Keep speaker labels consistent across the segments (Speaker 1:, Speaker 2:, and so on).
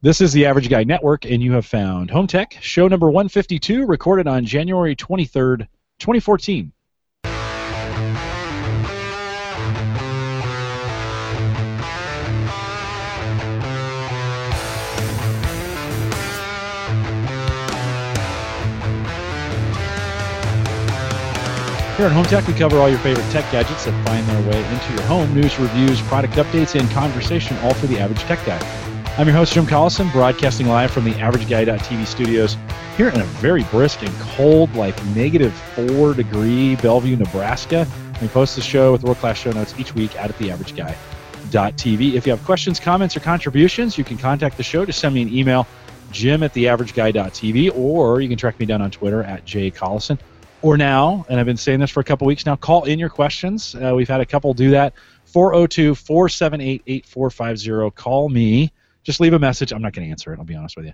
Speaker 1: This is the Average Guy Network, and you have found Home Tech, show number 152, recorded on January 23rd, 2014. Here at Home Tech, we cover all your favorite tech gadgets that find their way into your home. News, reviews, product updates, and conversation, all for the Average Tech Guy. I'm your host, Jim Collison, broadcasting live from the AverageGuy.tv studios here in a very brisk and cold, like -4-degree Bellevue, Nebraska. We post the show with world-class show notes each week out at the AverageGuy.tv. If you have questions, comments, or contributions, you can contact the show. Just send me an email, jim@theaverageguy.tv, or you can track me down on Twitter at jcollison. Or now, and I've been saying this for a couple weeks now, call in your questions. We've had a couple do that. 402-478-8450. Call me. Just leave a message. I'm not going to answer it, I'll be honest with you.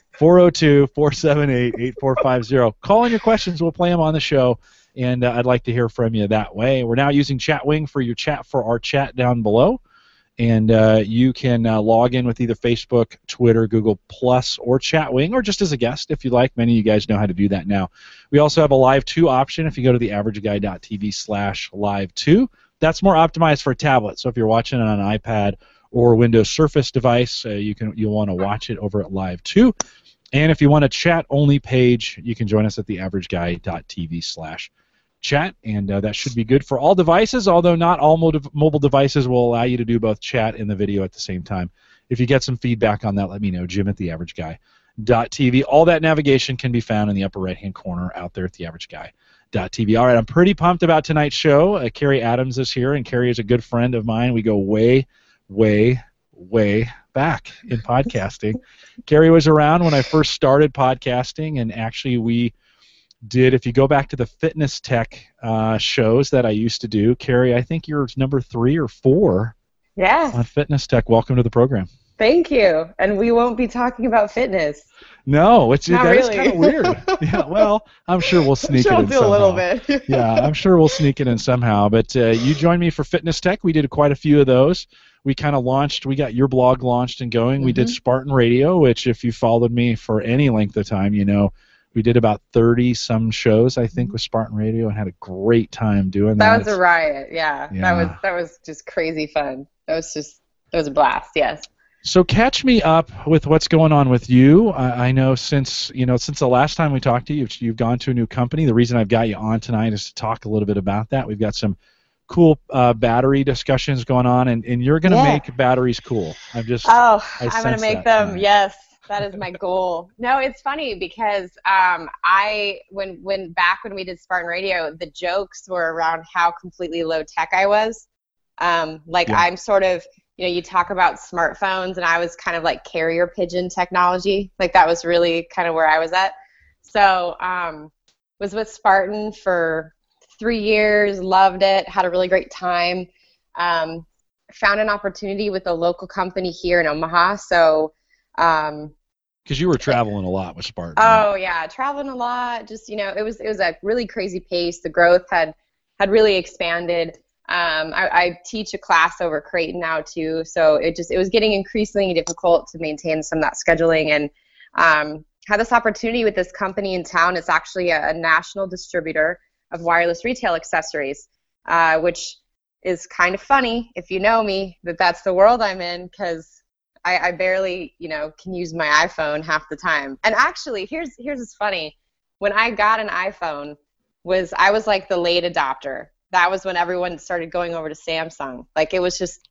Speaker 1: 402-478-8450. Call in your questions. We'll play them on the show, and I'd like to hear from you that way. We're now using Chatwing for your chat for our chat down below, and you can log in with either Facebook, Twitter, Google+, or Chatwing, or just as a guest if you like. Many of you guys know how to do that now. We also have a Live 2 option if you go to the AverageGuy.tv/Live 2. That's more optimized for a tablet, so if you're watching it on an iPad or Windows Surface device, you'll want to watch it over at Live 2. And if you want a chat-only page, you can join us at the AverageGuy.tv/chat, and that should be good for all devices, although not all mobile devices will allow you to do both chat and the video at the same time. If you get some feedback on that, let me know, jim@theaverageguy.tv. All that navigation can be found in the upper right-hand corner out there at theaverageguy.tv. All right, I'm pretty pumped about tonight's show. Carrie Adams is here, and Carrie is a good friend of mine. We go way back in podcasting. Carrie was around when I first started podcasting, and actually we did, if you go back to the fitness tech shows that I used to do, Carrie, I think you're number 3 or 4 on fitness tech. Welcome to the program.
Speaker 2: Thank you. And we won't be talking about fitness.
Speaker 1: No, that
Speaker 2: really.
Speaker 1: is kind of weird. Yeah, well, I'm sure we'll sneak it in somehow.
Speaker 2: A little bit.
Speaker 1: Yeah, I'm sure we'll sneak it in somehow. But you joined me for fitness tech. We did quite a few of those. We kind of launched, we got your blog launched and going. Mm-hmm. We did Spartan Radio, which if you followed me for any length of time, you know, we did about 30-some shows, I think, with Spartan Radio, and had a great time doing that.
Speaker 2: That was a riot, yeah. That was just crazy fun. That was a blast, yes.
Speaker 1: So catch me up with what's going on with you. I know since the last time we talked to you, you've gone to a new company. The reason I've got you on tonight is to talk a little bit about that. We've got some cool battery discussions going on, and you're going to make batteries cool. I'm going to
Speaker 2: make them, tonight. Yes. That is my goal. No, it's funny because when we did Spartan Radio, the jokes were around how completely low tech I was. I'm sort of, you talk about smartphones, and I was kind of like carrier pigeon technology. Like that was really kind of where I was at. So was with Spartan for 3 years, loved it, had a really great time. Found an opportunity with a local company here in Omaha. So
Speaker 1: because you were traveling a lot with Spartan.
Speaker 2: Oh, yeah, traveling a lot. Just, it was a really crazy pace. The growth had really expanded. I teach a class over Creighton now, too, so it was getting increasingly difficult to maintain some of that scheduling, and had this opportunity with this company in town. It's actually a national distributor of wireless retail accessories, which is kind of funny, if you know me, that's the world I'm in, because I barely, can use my iPhone half the time. And actually, here's what's funny. When I got an iPhone, I was like the late adopter. That was when everyone started going over to Samsung. Like it was just,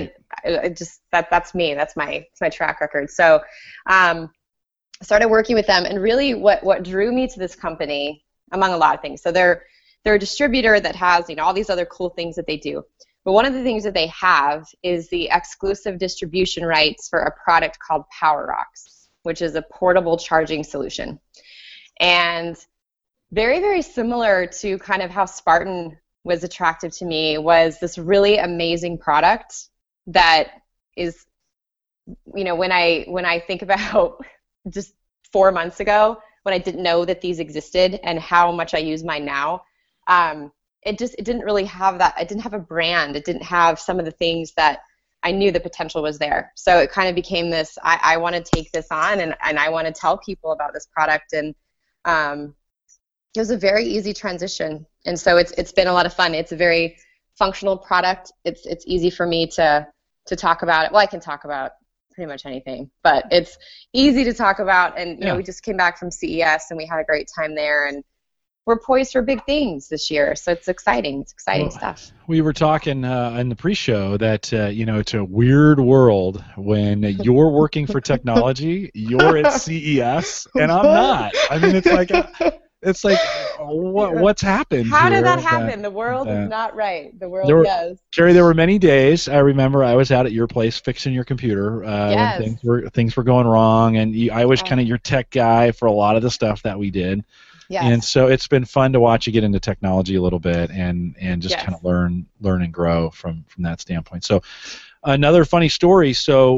Speaker 2: that's me. That's my track record. So, I started working with them, and really what drew me to this company, among a lot of things. So they're a distributor that has, all these other cool things that they do. But one of the things that they have is the exclusive distribution rights for a product called PowerRocks, which is a portable charging solution. And very, very similar to kind of how Spartan was attractive to me, was this really amazing product that is, when I think about just 4 months ago, when I didn't know that these existed and how much I use mine now, it didn't really have that. It didn't have a brand. It didn't have some of the things that I knew the potential was there. So it kind of became this, I want to take this on and I want to tell people about this product. And it was a very easy transition. And so it's been a lot of fun. It's a very functional product. It's easy for me to talk about it. Well, I can talk about pretty much anything, but it's easy to talk about. And, you know, we just came back from CES and we had a great time there, and we're poised for big things this year. So it's exciting. It's exciting stuff.
Speaker 1: We were talking in the pre-show that, you know, it's a weird world when you're working for technology, you're at CES, and I'm not. I mean, it's like what's happened?
Speaker 2: How did that happen? The world is not right. The world does.
Speaker 1: Carrie, there were many days. I remember I was out at your place fixing your computer when things were going wrong, and I was kind of your tech guy for a lot of the stuff that we did.
Speaker 2: Yes.
Speaker 1: And so it's been fun to watch you get into technology a little bit and just kind of learn and grow from that standpoint. So another funny story. So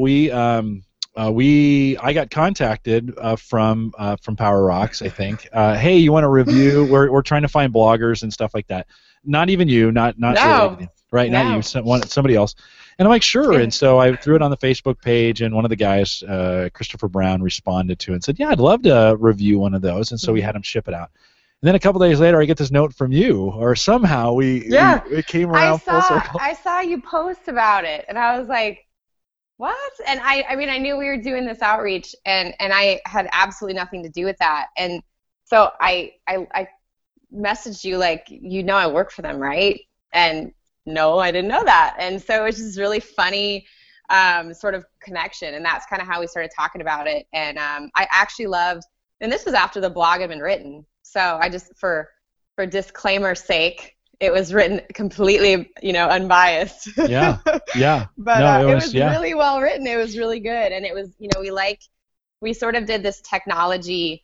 Speaker 1: I got contacted from Power Rocks, I think. Hey, you want to review? We're trying to find bloggers and stuff like that. Not even you, not really, right?
Speaker 2: No.
Speaker 1: Not you, somebody else. And I'm like, sure. And so I threw it on the Facebook page, and one of the guys, Christopher Brown, responded to it and said, yeah, I'd love to review one of those. And so we had him ship it out. And then a couple days later, I get this note from you, or somehow it came around full circle.
Speaker 2: I saw you post about it, and I was like, what? And I mean, I knew we were doing this outreach, and I had absolutely nothing to do with that. And so I messaged you like, you know, I work for them, right? And no, I didn't know that. And so it was just really funny sort of connection, and that's kind of how we started talking about it. And I actually loved, and this was after the blog had been written, so I just, for disclaimer's sake, it was written completely, you know, unbiased.
Speaker 1: Yeah.
Speaker 2: But
Speaker 1: no,
Speaker 2: it was really well written. It was really good, and it was, you know, we sort of did this technology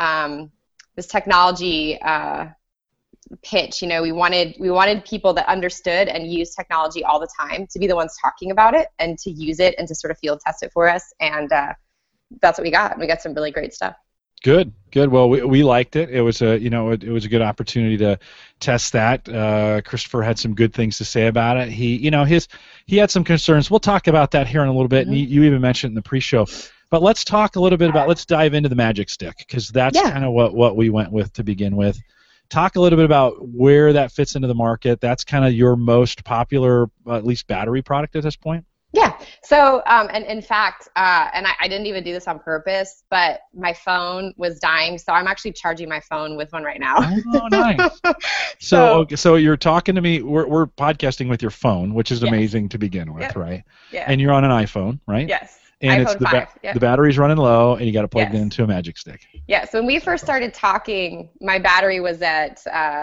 Speaker 2: pitch. You know, we wanted people that understood and used technology all the time to be the ones talking about it and to use it and to sort of field test it for us. And that's what we got. We got some really great stuff.
Speaker 1: Good. Well, we liked it. It was a good opportunity to test that. Christopher had some good things to say about it. He had some concerns. We'll talk about that here in a little bit. And you even mentioned it in the pre-show. But let's talk a little bit about. Let's dive into the Magic Stick, because that's kind of what we went with to begin with. Talk a little bit about where that fits into the market. That's kind of your most popular, at least battery product at this point.
Speaker 2: Yeah. So, and in fact, and I didn't even do this on purpose, but my phone was dying, so I'm actually charging my phone with one right now.
Speaker 1: Oh, nice. So you're talking to me. We're podcasting with your phone, which is amazing to begin with, right?
Speaker 2: Yeah.
Speaker 1: And you're on an iPhone, right?
Speaker 2: Yes.
Speaker 1: And
Speaker 2: iPhone 5.
Speaker 1: The battery's running low, and you got to plug it into a Magic Stick.
Speaker 2: Yeah. So when we first started talking, my battery was at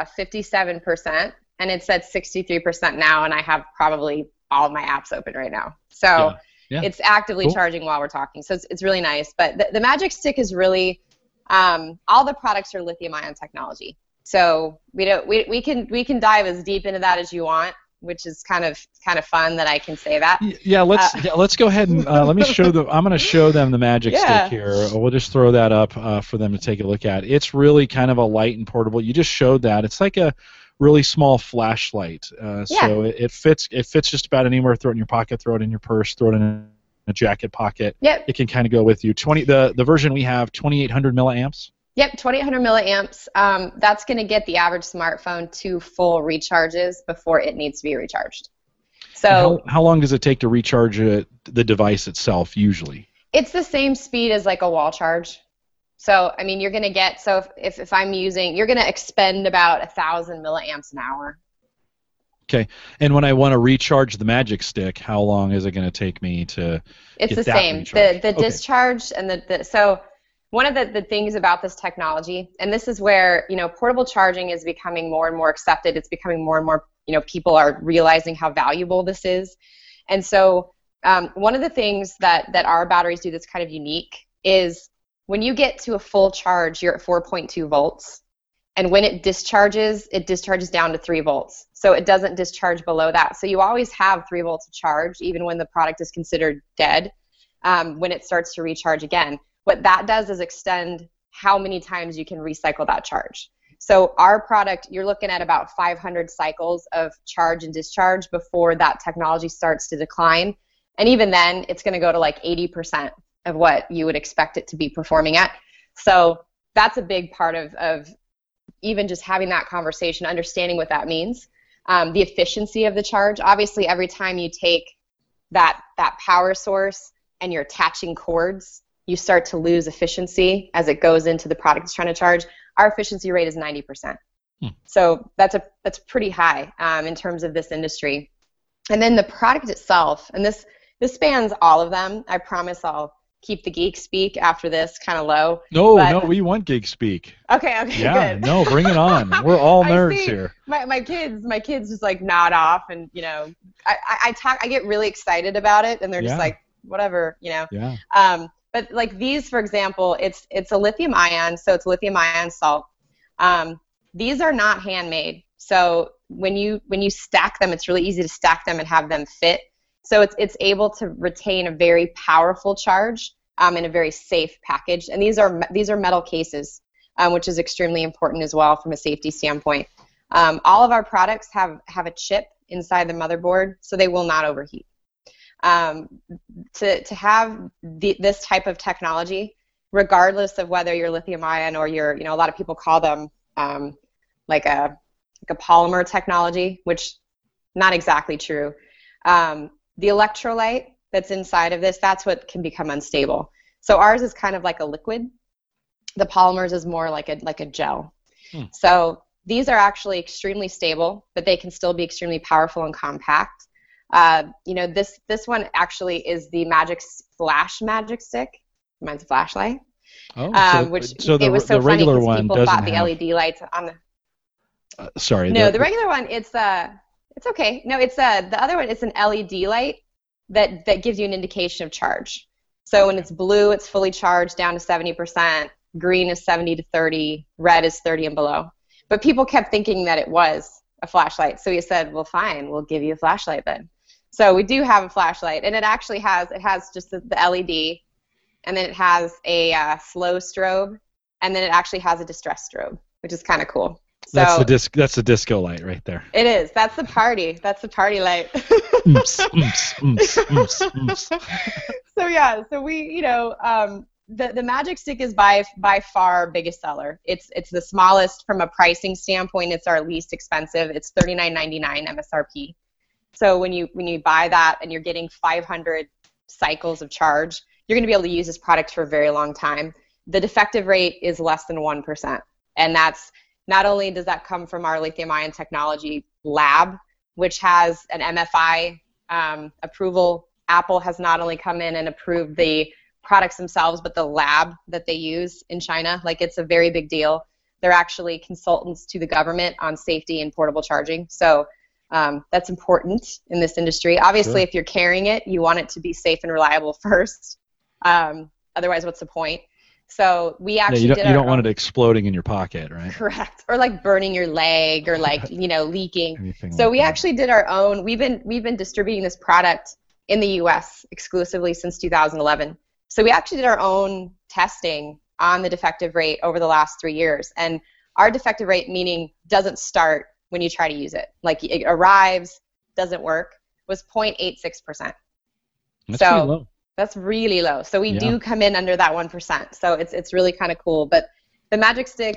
Speaker 2: 57%, and it's at 63% now, and I have probably all of my apps open right now. So it's actively charging while we're talking. So it's really nice. But the Magic Stick is really, all the products are lithium-ion technology. So we can dive as deep into that as you want, which is kind of fun that I can say that.
Speaker 1: Yeah, let's go ahead and let me show them. I'm going to show them the Magic Stick here. We'll just throw that up for them to take a look at. It's really kind of a light and portable. You just showed that. It's like a really small flashlight. So it fits just about anywhere. Throw it in your pocket, throw it in your purse, throw it in a jacket pocket.
Speaker 2: Yep.
Speaker 1: It can kind of go with you. The version we have, 2,800 milliamps.
Speaker 2: Yep, 2,800 milliamps. That's going to get the average smartphone 2 full recharges before it needs to be recharged. So
Speaker 1: how long does it take to recharge the device itself usually?
Speaker 2: It's the same speed as like a wall charge. So I mean, you're going to get, so if I'm using, you're going to expend about 1,000 milliamps an hour.
Speaker 1: Okay, and when I want to recharge the Magic Stick, how long is it going to take me to?
Speaker 2: It's the same. The discharge and so. One of the things about this technology, and this is where, you know, portable charging is becoming more and more accepted. It's becoming more and more, you know, people are realizing how valuable this is. And so one of the things that our batteries do that's kind of unique is when you get to a full charge, you're at 4.2 volts. And when it discharges down to 3 volts. So it doesn't discharge below that. So you always have 3 volts of charge, even when the product is considered dead, when it starts to recharge again. What that does is extend how many times you can recycle that charge. So our product, you're looking at about 500 cycles of charge and discharge before that technology starts to decline. And even then, it's going to go to like 80% of what you would expect it to be performing at. So that's a big part of even just having that conversation, understanding what that means. The efficiency of the charge. Obviously, every time you take that power source and you're attaching cords, you start to lose efficiency as it goes into the product it's trying to charge. Our efficiency rate is 90%. So that's pretty high in terms of this industry. And then the product itself, and this spans all of them. I promise I'll keep the geek speak after this kind of low.
Speaker 1: No, we want geek speak.
Speaker 2: Okay,
Speaker 1: yeah,
Speaker 2: good.
Speaker 1: No, bring it on. We're all nerds here.
Speaker 2: My kids just like nod off, and I get really excited about it, and they're just like, whatever,
Speaker 1: Yeah.
Speaker 2: But like these, for example, it's a lithium ion, so it's lithium ion salt. These are not handmade, so when you stack them, it's really easy to stack them and have them fit. So it's able to retain a very powerful charge in a very safe package. And these are metal cases, which is extremely important as well from a safety standpoint. All of our products have a chip inside the motherboard, so they will not overheat. To have this type of technology, regardless of whether you're lithium ion or you're, a lot of people call them like a polymer technology, which not exactly true. The electrolyte that's inside of this, that's what can become unstable. So ours is kind of like a liquid. The polymers is more like a gel. So these are actually extremely stable, but they can still be extremely powerful and compact. This one actually is the Flash Magic Stick. Mine's a flashlight. It was so
Speaker 1: the regular
Speaker 2: funny
Speaker 1: one
Speaker 2: people
Speaker 1: doesn't
Speaker 2: thought the
Speaker 1: have...
Speaker 2: LED lights on the...
Speaker 1: sorry.
Speaker 2: No, the regular one, it's okay. No, it's the other one. It's an LED light that gives you an indication of charge. So when it's blue, it's fully charged down to 70%. Green is 70 to 30. Red is 30 and below. But people kept thinking that it was a flashlight. So we said, well, fine, we'll give you a flashlight then. So we do have a flashlight, and it actually has just the LED, and then it has a slow strobe, and then it actually has a distress strobe, which is kind of cool. So,
Speaker 1: that's the disco light right there.
Speaker 2: It is. That's the party. That's the party light. So yeah. So we, the Magic Stick is by far our biggest seller. It's the smallest from a pricing standpoint. It's our least expensive. It's $39.99 MSRP. So when you buy that and you're getting 500 cycles of charge, you're going to be able to use this product for a very long time. The defective rate is less than 1%, and that's not only does that come from our lithium ion technology lab, which has an MFI approval. Apple has not only come in and approved the products themselves, but the lab that they use in China. Like, it's a very big deal. They're actually consultants to the government on safety and portable charging. So that's important in this industry. Obviously,
Speaker 1: Sure.
Speaker 2: If you're carrying it, you want it to be safe and reliable first. Otherwise, what's the point? So we actually
Speaker 1: you don't want it exploding in your pocket, right?
Speaker 2: Correct. Or like burning your leg, or like leaking.
Speaker 1: Anything
Speaker 2: So
Speaker 1: like
Speaker 2: we
Speaker 1: that.
Speaker 2: actually did our own. We've been distributing this product in the U.S. exclusively since 2011. So we actually did our own testing on the defective rate over the last 3 years, and our defective rate, meaning doesn't start when you try to use it, like it arrives, doesn't work, was 0.86%.
Speaker 1: That's
Speaker 2: so
Speaker 1: pretty low.
Speaker 2: That's really low. So we
Speaker 1: Yeah.
Speaker 2: do come in under that 1%. So it's really kind of cool. But the Magic Stick,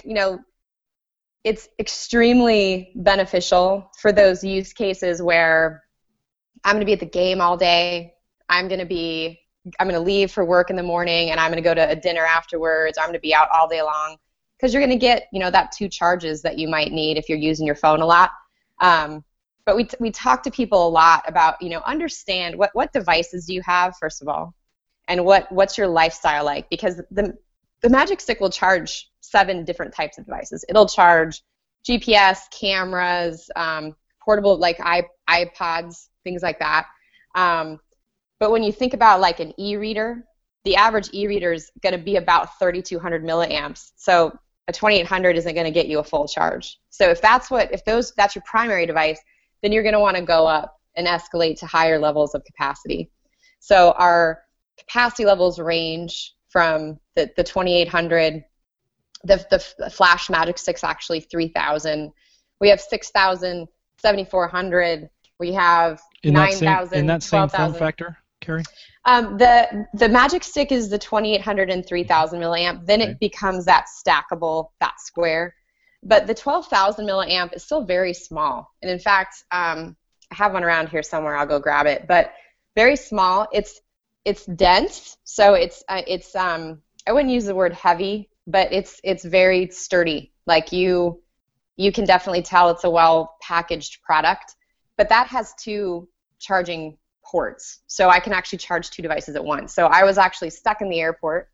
Speaker 2: it's extremely beneficial for those use cases where I'm going to be at the game all day. I'm going to leave for work in the morning, and I'm going to go to a dinner afterwards. I'm going to be out all day long, because you're going to get, that 2 charges that you might need if you're using your phone a lot. But we talk to people a lot about, understand what devices do you have, first of all, and what's your lifestyle like, because the Magic Stick will charge 7 different types of devices. It'll charge GPS, cameras, portable like iPods, things like that. But when you think about like an e-reader, the average e-reader is going to be about 3,200 milliamps. So a 2800 isn't going to get you a full charge. So if that's your primary device, then you're going to want to go up and escalate to higher levels of capacity. So our capacity levels range from the 2800, the Flash Magic Stick's actually 3000. We have 6000, 7400. We have 9000,
Speaker 1: in that same form
Speaker 2: 12,000.
Speaker 1: factor. Carrie?
Speaker 2: The Magic Stick is the 2800 and 3000 milliamp. Then it becomes that stackable, that square. But the 12,000 milliamp is still very small. And in fact, I have one around here somewhere. I'll go grab it. But very small. It's dense, so it's I wouldn't use the word heavy, but it's very sturdy. Like you can definitely tell it's a well packaged product. But that has 2 charging ports, so I can actually charge 2 devices at once. So I was actually stuck in the airport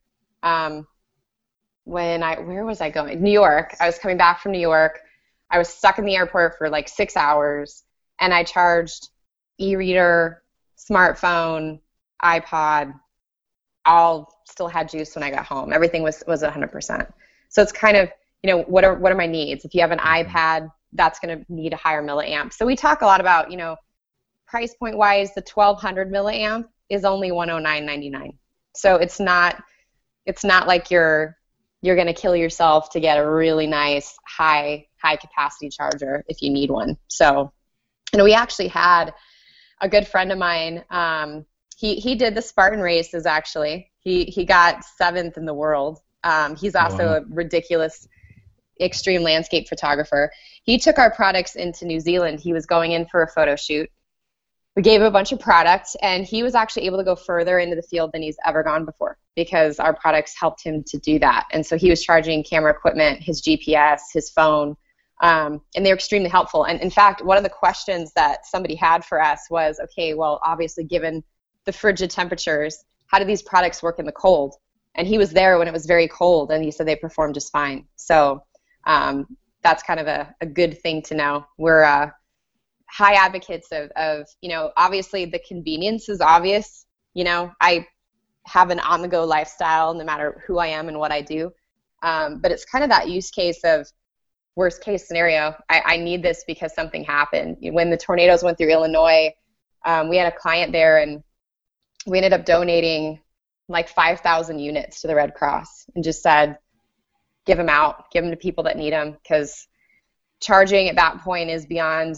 Speaker 2: where was I going? New York. I was coming back from New York. I was stuck in the airport for like 6 hours, and I charged e-reader, smartphone, iPod, all still had juice when I got home. Everything was 100%. So it's kind of, what are my needs? If you have an iPad, that's going to need a higher milliamp. So we talk a lot about, price point wise, the 1200 milliamp is only $109.99. So it's not like you're going to kill yourself to get a really nice high capacity charger if you need one. So, we actually had a good friend of mine. He did the Spartan races actually. He got 7th in the world. He's also a ridiculous extreme landscape photographer. He took our products into New Zealand. He was going in for a photo shoot. We gave him a bunch of products, and he was actually able to go further into the field than he's ever gone before because our products helped him to do that. And so he was charging camera equipment, his GPS, his phone, and they're extremely helpful. And in fact, one of the questions that somebody had for us was, okay, well, obviously given the frigid temperatures, how do these products work in the cold? And he was there when it was very cold, and he said they performed just fine. So that's kind of a good thing to know. We're high advocates of obviously the convenience is obvious. I have an on-the-go lifestyle no matter who I am and what I do. But it's kind of that use case of worst case scenario. I need this because something happened. When the tornadoes went through Illinois, we had a client there, and we ended up donating like 5,000 units to the Red Cross and just said, give them to people that need them, because charging at that point is beyond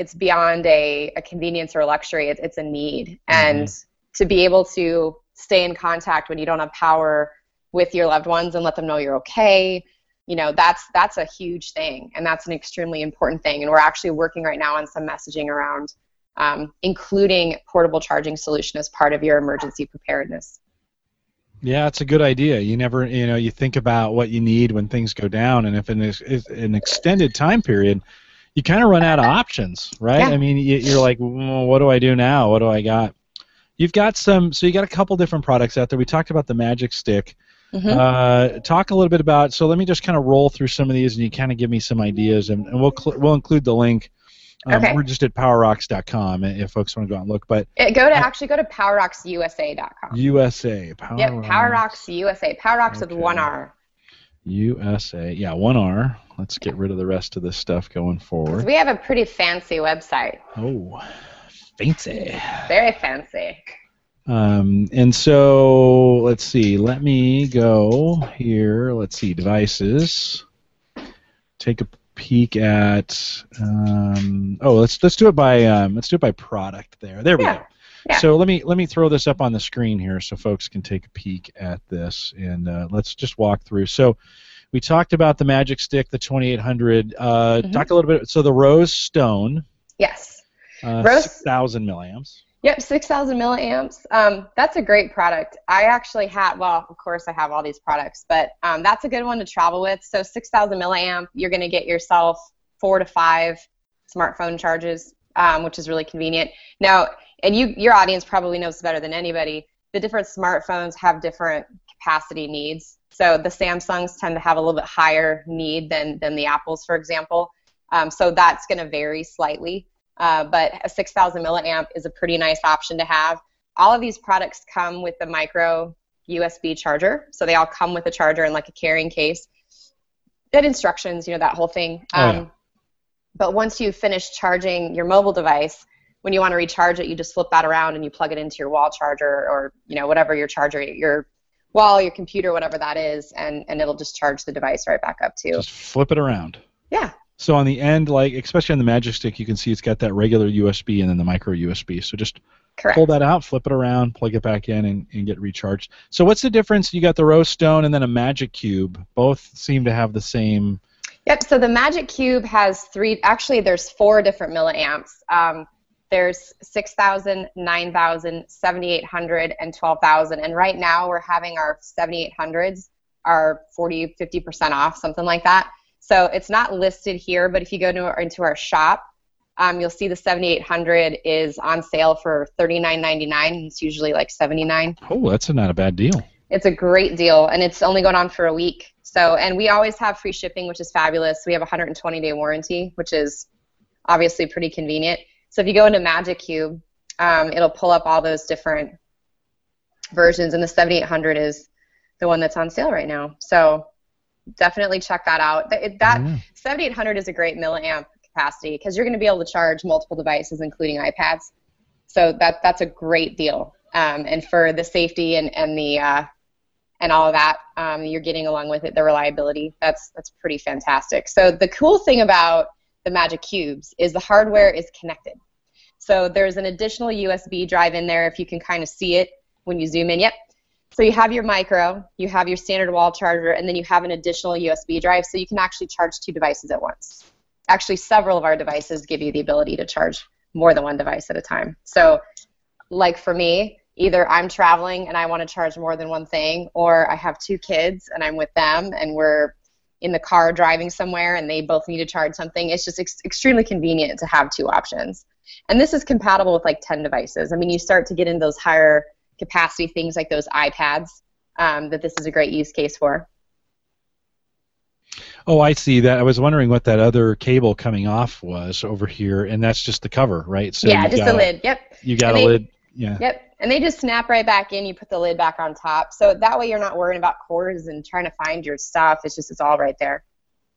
Speaker 2: a convenience or a luxury. It's a need. And to be able to stay in contact when you don't have power with your loved ones and let them know you're okay, that's a huge thing, and that's an extremely important thing. And we're actually working right now on some messaging around including portable charging solution as part of your emergency preparedness.
Speaker 1: Yeah, it's a good idea. You never, you think about what you need when things go down, and if it's an extended time period, you kind of run out of options, right? Yeah. I mean, you're like, well, what do I do now? What do I got? You got a couple different products out there. We talked about the Magic Stick. Talk a little bit about, so let me just kind of roll through some of these, and you kind of give me some ideas, and we'll include the link. We're just at powerrocks.com if folks want to go out and look. But
Speaker 2: go to powerrocksusa.com.
Speaker 1: USA.
Speaker 2: PowerRocks USA. PowerRocks with one R.
Speaker 1: USA. Yeah, one R. Let's get rid of the rest of this stuff going forward.
Speaker 2: We have a pretty fancy website.
Speaker 1: Oh, fancy.
Speaker 2: Very fancy.
Speaker 1: And so let's see. Let me go here. Let's see. Devices. Take a peek at. Let's do it by product there. There we go. Yeah. So let me throw this up on the screen here so folks can take a peek at this, and let's just walk through. So we talked about the Magic Stick, the 2800. Talk a little bit. So the Rose Stone.
Speaker 2: Yes.
Speaker 1: Rose 6,000 milliamps.
Speaker 2: Yep, 6,000 milliamps. That's a great product. I actually have, of course I have all these products, but that's a good one to travel with. So 6,000 milliamp, you're going to get yourself 4 to 5 smartphone charges, which is really convenient. Now, and your audience probably knows better than anybody, the different smartphones have different capacity needs. So the Samsungs tend to have a little bit higher need than the Apples, for example. So that's going to vary slightly. But a 6,000 milliamp is a pretty nice option to have. All of these products come with a micro USB charger, so they all come with a charger and like a carrying case. That instructions, that whole thing. But once you finish charging your mobile device, when you want to recharge it, you just flip that around and you plug it into your wall charger or whatever your charger, your wall, your computer, whatever that is, and it'll just charge the device right back up too.
Speaker 1: Just flip it around.
Speaker 2: Yeah.
Speaker 1: So on the end, like especially on the Magic Stick, you can see it's got that regular USB and then the micro USB. So just
Speaker 2: Correct.
Speaker 1: pull that out, flip it around, plug it back in, and get recharged. So what's the difference? You got the Rose Stone and then a Magic Cube. Both seem to have the same.
Speaker 2: Yep, so the Magic Cube has there's 4 different milliamps. There's 6,000, 9,000, 7,800, and 12,000. And right now we're having our 7,800s are 40, 50% off, something like that. So it's not listed here, but if you go into our shop, you'll see the 7,800 is on sale for $39.99. It's usually like $79.
Speaker 1: Oh, that's not a bad deal.
Speaker 2: It's a great deal, and it's only going on for a week. So, and we always have free shipping, which is fabulous. We have a 120-day warranty, which is obviously pretty convenient. So if you go into Magic Cube, it'll pull up all those different versions, and the 7800 is the one that's on sale right now. So definitely check that out. That 7800 is a great milliamp capacity because you're going to be able to charge multiple devices, including iPads. So that's a great deal. And for the safety and the and all of that, you're getting along with it, the reliability. That's pretty fantastic. So the cool thing about the Magic Cubes is the hardware is connected. So there's an additional USB drive in there if you can kind of see it when you zoom in. Yep. So you have your micro, you have your standard wall charger, and then you have an additional USB drive so you can actually charge 2 devices at once. Actually, several of our devices give you the ability to charge more than 1 device at a time. So like for me, either I'm traveling and I want to charge more than one thing, or I have 2 kids and I'm with them and we're in the car driving somewhere and they both need to charge something. It's just extremely convenient to have 2 options. And this is compatible with like 10 devices. I mean, you start to get into those higher capacity things like those iPads that this is a great use case for.
Speaker 1: Oh, I see that. I was wondering what that other cable coming off was over here, and that's just the cover, right? So
Speaker 2: yeah, just the lid. Yep.
Speaker 1: You got a lid. Yeah.
Speaker 2: Yep. And they just snap right back in. You put the lid back on top. So that way you're not worrying about cords and trying to find your stuff. It's all right there.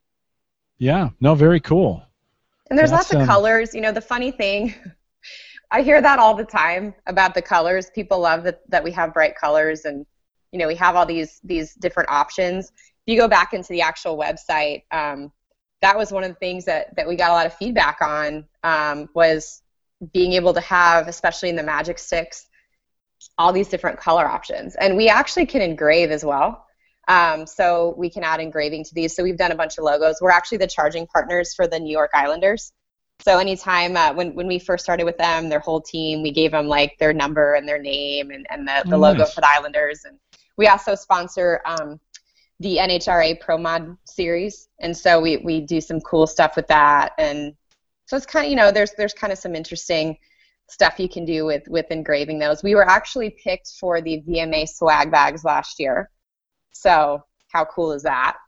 Speaker 1: Yeah. No, very cool.
Speaker 2: And there's lots of colors. You know, the funny thing, I hear that all the time about the colors. People love that we have bright colors and, you know, we have all these different options. If you go back into the actual website, that was one of the things that we got a lot of feedback on was being able to have, especially in the Magic Sticks, all these different color options. And we actually can engrave as well. So we can add engraving to these. So we've done a bunch of logos. We're actually the charging partners for the New York Islanders. So anytime when we first started with them, their whole team, we gave them like their number and their name and the logo for the Islanders. And we also sponsor the NHRA Pro Mod series. And so we do some cool stuff with that. And so it's kind of, you know, there's kind of some interesting stuff you can do with engraving those. We were actually picked for the VMA swag bags last year. So how cool is that?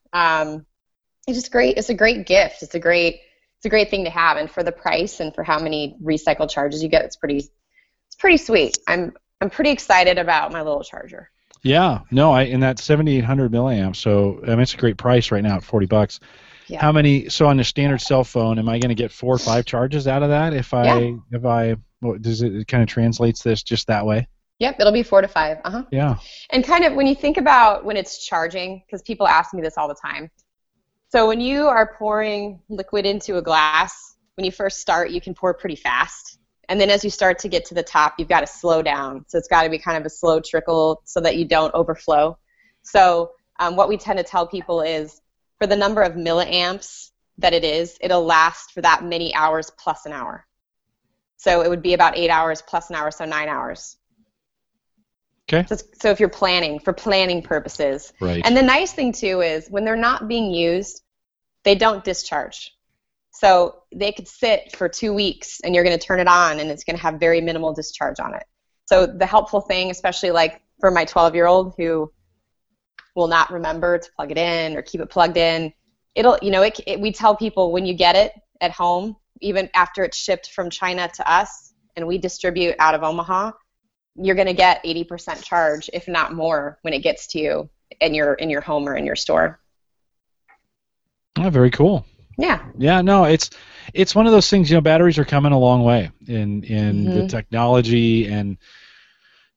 Speaker 2: It's just great. It's a great gift. It's a great thing to have. And for the price and for how many recycled charges you get, it's pretty sweet. I'm pretty excited about my little charger.
Speaker 1: Yeah. No, in that 7,800 milliamps. So I mean, it's a great price right now at $40. Yeah. How many? So on a standard cell phone, am I going to get 4 or 5 charges out of that? If does it kind of translates this just that way?
Speaker 2: Yep, it'll be 4 to 5.
Speaker 1: Yeah.
Speaker 2: And kind of when you think about when it's charging, because people ask me this all the time. So when you are pouring liquid into a glass, when you first start, you can pour pretty fast. And then as you start to get to the top, you've got to slow down. So it's got to be kind of a slow trickle so that you don't overflow. So what we tend to tell people is for the number of milliamps that it'll last for that many hours plus an hour. So it would be about 8 hours plus an hour, so 9 hours.
Speaker 1: Okay.
Speaker 2: So if you're planning, for planning purposes.
Speaker 1: Right.
Speaker 2: And the nice thing, too, is when they're not being used, they don't discharge. So they could sit for 2 weeks, and you're going to turn it on, and it's going to have very minimal discharge on it. So the helpful thing, especially like for my 12-year-old who will not remember to plug it in or keep it plugged in, we tell people when you get it at home, even after it's shipped from China to us, and we distribute out of Omaha, you're going to get 80% charge, if not more, when it gets to you in your home or in your store.
Speaker 1: Oh, very cool.
Speaker 2: Yeah.
Speaker 1: Yeah, no, it's one of those things, you know, batteries are coming a long way in the technology, and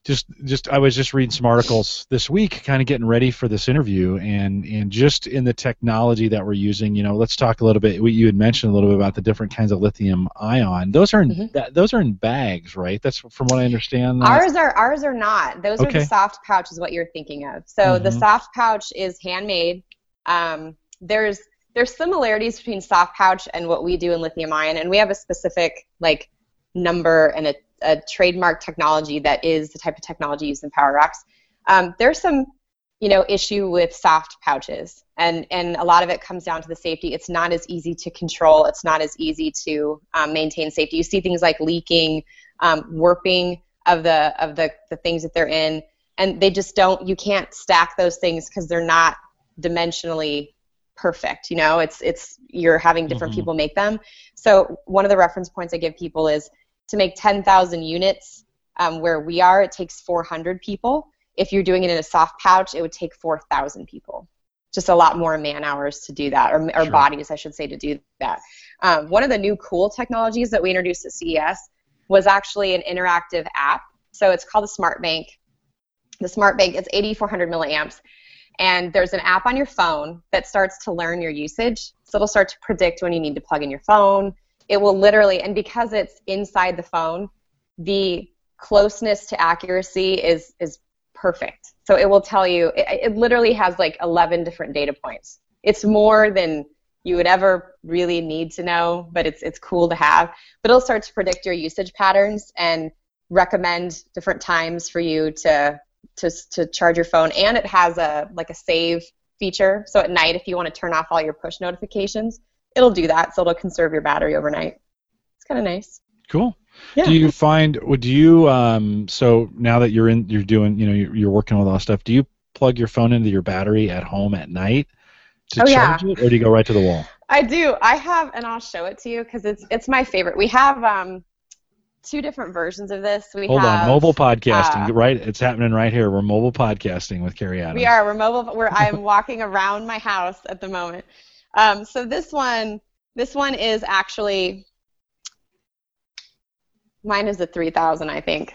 Speaker 1: just I was just reading some articles this week, kind of getting ready for this interview, and just in the technology that we're using. Let's talk a little bit. You had mentioned a little bit about the different kinds of lithium ion. Those are in those are in bags, right? That's from what I understand.
Speaker 2: Ours are not. Those are the soft pouch, is what you're thinking of. So the soft pouch is handmade. There's similarities between soft pouch and what we do in lithium ion, and we have a specific number and a trademark technology that is the type of technology used in power rocks. There's some, issue with soft pouches, and a lot of it comes down to the safety. It's not as easy to control. It's not as easy to maintain safety. You see things like leaking, warping of the things that they're in, and they just don't. You can't stack those things because they're not dimensionally perfect. It's you're having different people make them. So one of the reference points I give people is to make 10,000 units where we are, it takes 400 people. If you're doing it in a soft pouch, it would take 4,000 people. Just a lot more man hours to do that, or
Speaker 1: Sure.
Speaker 2: bodies, I should say, to do that. One of the new cool technologies that we introduced at CES was actually an interactive app. So it's called the Smart Bank. The Smart Bank is 8,400 milliamps. And there's an app on your phone that starts to learn your usage. So it'll start to predict when you need to plug in your phone. It will literally, and because it's inside the phone, the closeness to accuracy is perfect. So it will tell you, it literally has 11 different data points. It's more than you would ever really need to know, but it's cool to have. But it'll start to predict your usage patterns and recommend different times for you to charge your phone. And it has a save feature. So at night, if you want to turn off all your push notifications, it'll do that. So it'll conserve your battery overnight. It's kind of nice.
Speaker 1: Cool.
Speaker 2: Yeah.
Speaker 1: Do you find, so now that you're doing, you're working with all that stuff, do you plug your phone into your battery at home at night to charge it, or do you go right to the wall?
Speaker 2: I do. I have, and I'll show it to you because it's my favorite. We have two different versions of this.
Speaker 1: Hold on, mobile podcasting, right? It's happening right here. We're mobile podcasting with Carrie Adams.
Speaker 2: We are. We're mobile. I'm walking around my house at the moment. So this one is actually, mine is a 3000, I think.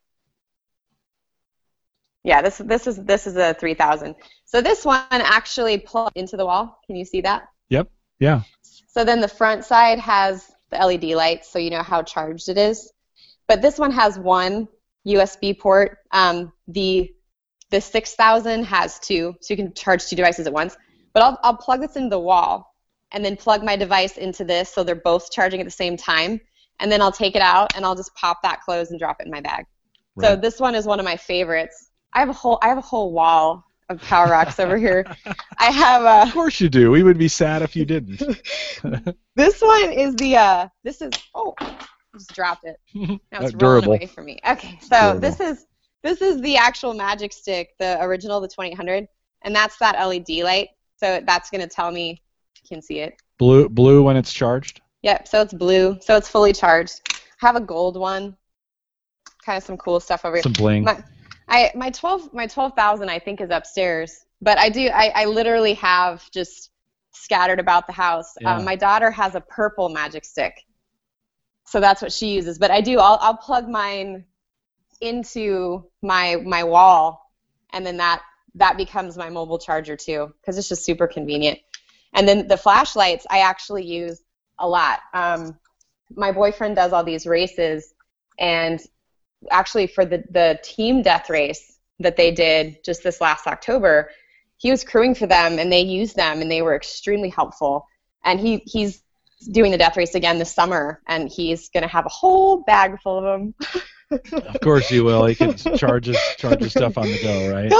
Speaker 2: Yeah, this is a 3000. So this one actually plugs into the wall. Can you see that?
Speaker 1: Yep. Yeah.
Speaker 2: So then the front side has the LED lights, so you know how charged it is. But this one has one USB port. The 6000 has two, so you can charge two devices at once. But I'll plug this into the wall and then plug my device into this so they're both charging at the same time. And then I'll take it out and I'll just pop that closed and drop it in my bag. Right. So this one is one of my favorites. I have a whole wall of Power Rocks over here. I have
Speaker 1: Of course you do. We would be sad if you didn't.
Speaker 2: This one is I just dropped it. Now it's rolling away from me. Okay, so this is the actual Magic Stick, the original, the 2800, and that's that LED light. So that's going to tell me, you can see it.
Speaker 1: Blue when it's charged?
Speaker 2: Yep, so it's blue, so it's fully charged. I have a gold one, kind of some cool stuff over here.
Speaker 1: Some bling.
Speaker 2: My 12,000 I think is upstairs, but I literally have just scattered about the house.
Speaker 1: Yeah.
Speaker 2: My daughter has a purple Magic Stick, so that's what she uses. But I'll plug mine into my wall, and then that becomes my mobile charger too, because it's just super convenient. And then the flashlights I actually use a lot. My boyfriend does all these races, and actually for the team death race that they did just this last October, he was crewing for them, and they used them, and they were extremely helpful. And he's doing the death race again this summer, and he's going to have a whole bag full of them.
Speaker 1: Of course he will. He can charge his stuff on the go, right?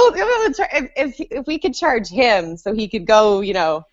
Speaker 2: If we could charge him so he could go,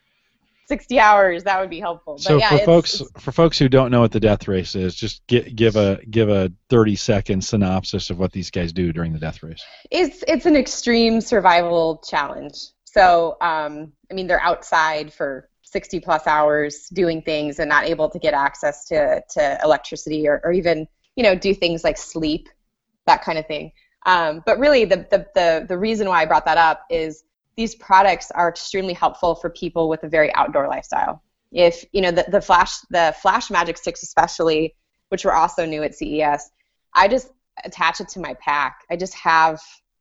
Speaker 2: 60 hours, that would be helpful.
Speaker 1: So for folks who don't know what the death race is, just give a 30-second synopsis of what these guys do during the death race.
Speaker 2: It's an extreme survival challenge. So they're outside for 60 plus hours doing things and not able to get access to electricity or even do things like sleep, that kind of thing. But really the reason why I brought that up is these products are extremely helpful for people with a very outdoor lifestyle. If the Flash Magic Sticks especially, which were also new at CES, attach it to my pack. I just have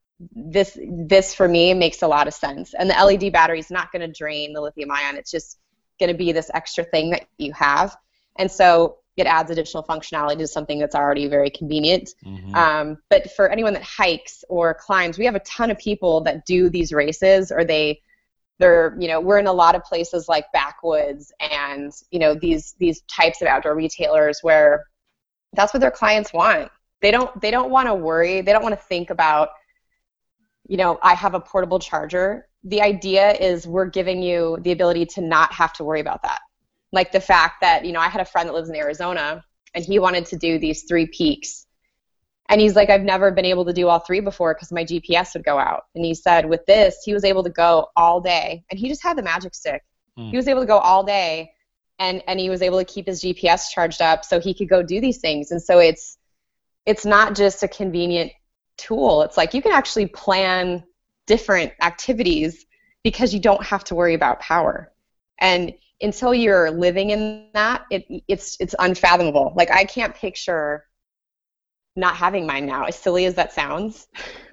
Speaker 2: this for me makes a lot of sense. And the LED battery is not going to drain the lithium ion. It's just going to be this extra thing that you have. And so it adds additional functionality to something that's already very convenient. But for anyone that hikes or climbs, we have a ton of people that do these races, or they're, we're in a lot of places like backwoods and, these types of outdoor retailers where that's what their clients want. They don't want to worry. They don't want to think about, I have a portable charger. The idea is we're giving you the ability to not have to worry about that. Like the fact that, I had a friend that lives in Arizona and he wanted to do these 3 peaks. And he's like, I've never been able to do all 3 before because my GPS would go out. And he said with this, he was able to go all day. And he just had the Magic Stick. He was able to go all day and he was able to keep his GPS charged up so he could go do these things. And so it's not just a convenient tool. It's like you can actually plan different activities because you don't have to worry about power. And until you're living in that, it's unfathomable. Like I can't picture not having mine now, as silly as that sounds.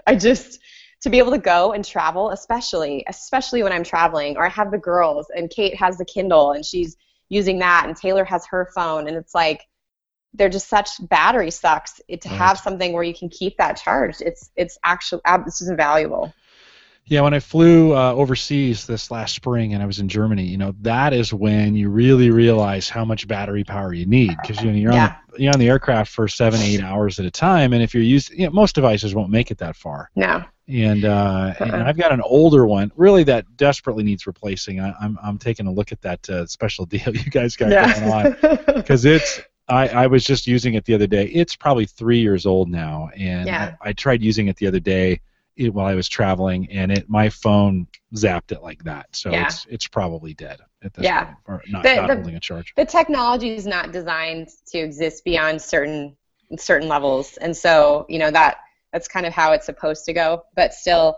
Speaker 2: To be able to go and travel, especially when I'm traveling, or I have the girls and Kate has the Kindle and she's using that and Taylor has her phone, and it's like they're just such battery sucks. To have something where you can keep that charged, it's just invaluable.
Speaker 1: Yeah, when I flew overseas this last spring and I was in Germany, that is when you really realize how much battery power you need, because you're on the aircraft for 7-8 hours at a time, and if you're using, most devices won't make it that far.
Speaker 2: No.
Speaker 1: And I've got an older one, really, that desperately needs replacing. I'm taking a look at that special deal you guys got going on, because I was just using it the other day. It's probably 3 years old now, and I tried using it the other day while I was traveling, and my phone zapped it like that. So it's probably dead at this point, or not holding a charge.
Speaker 2: The technology is not designed to exist beyond certain levels, and so that's kind of how it's supposed to go. But still,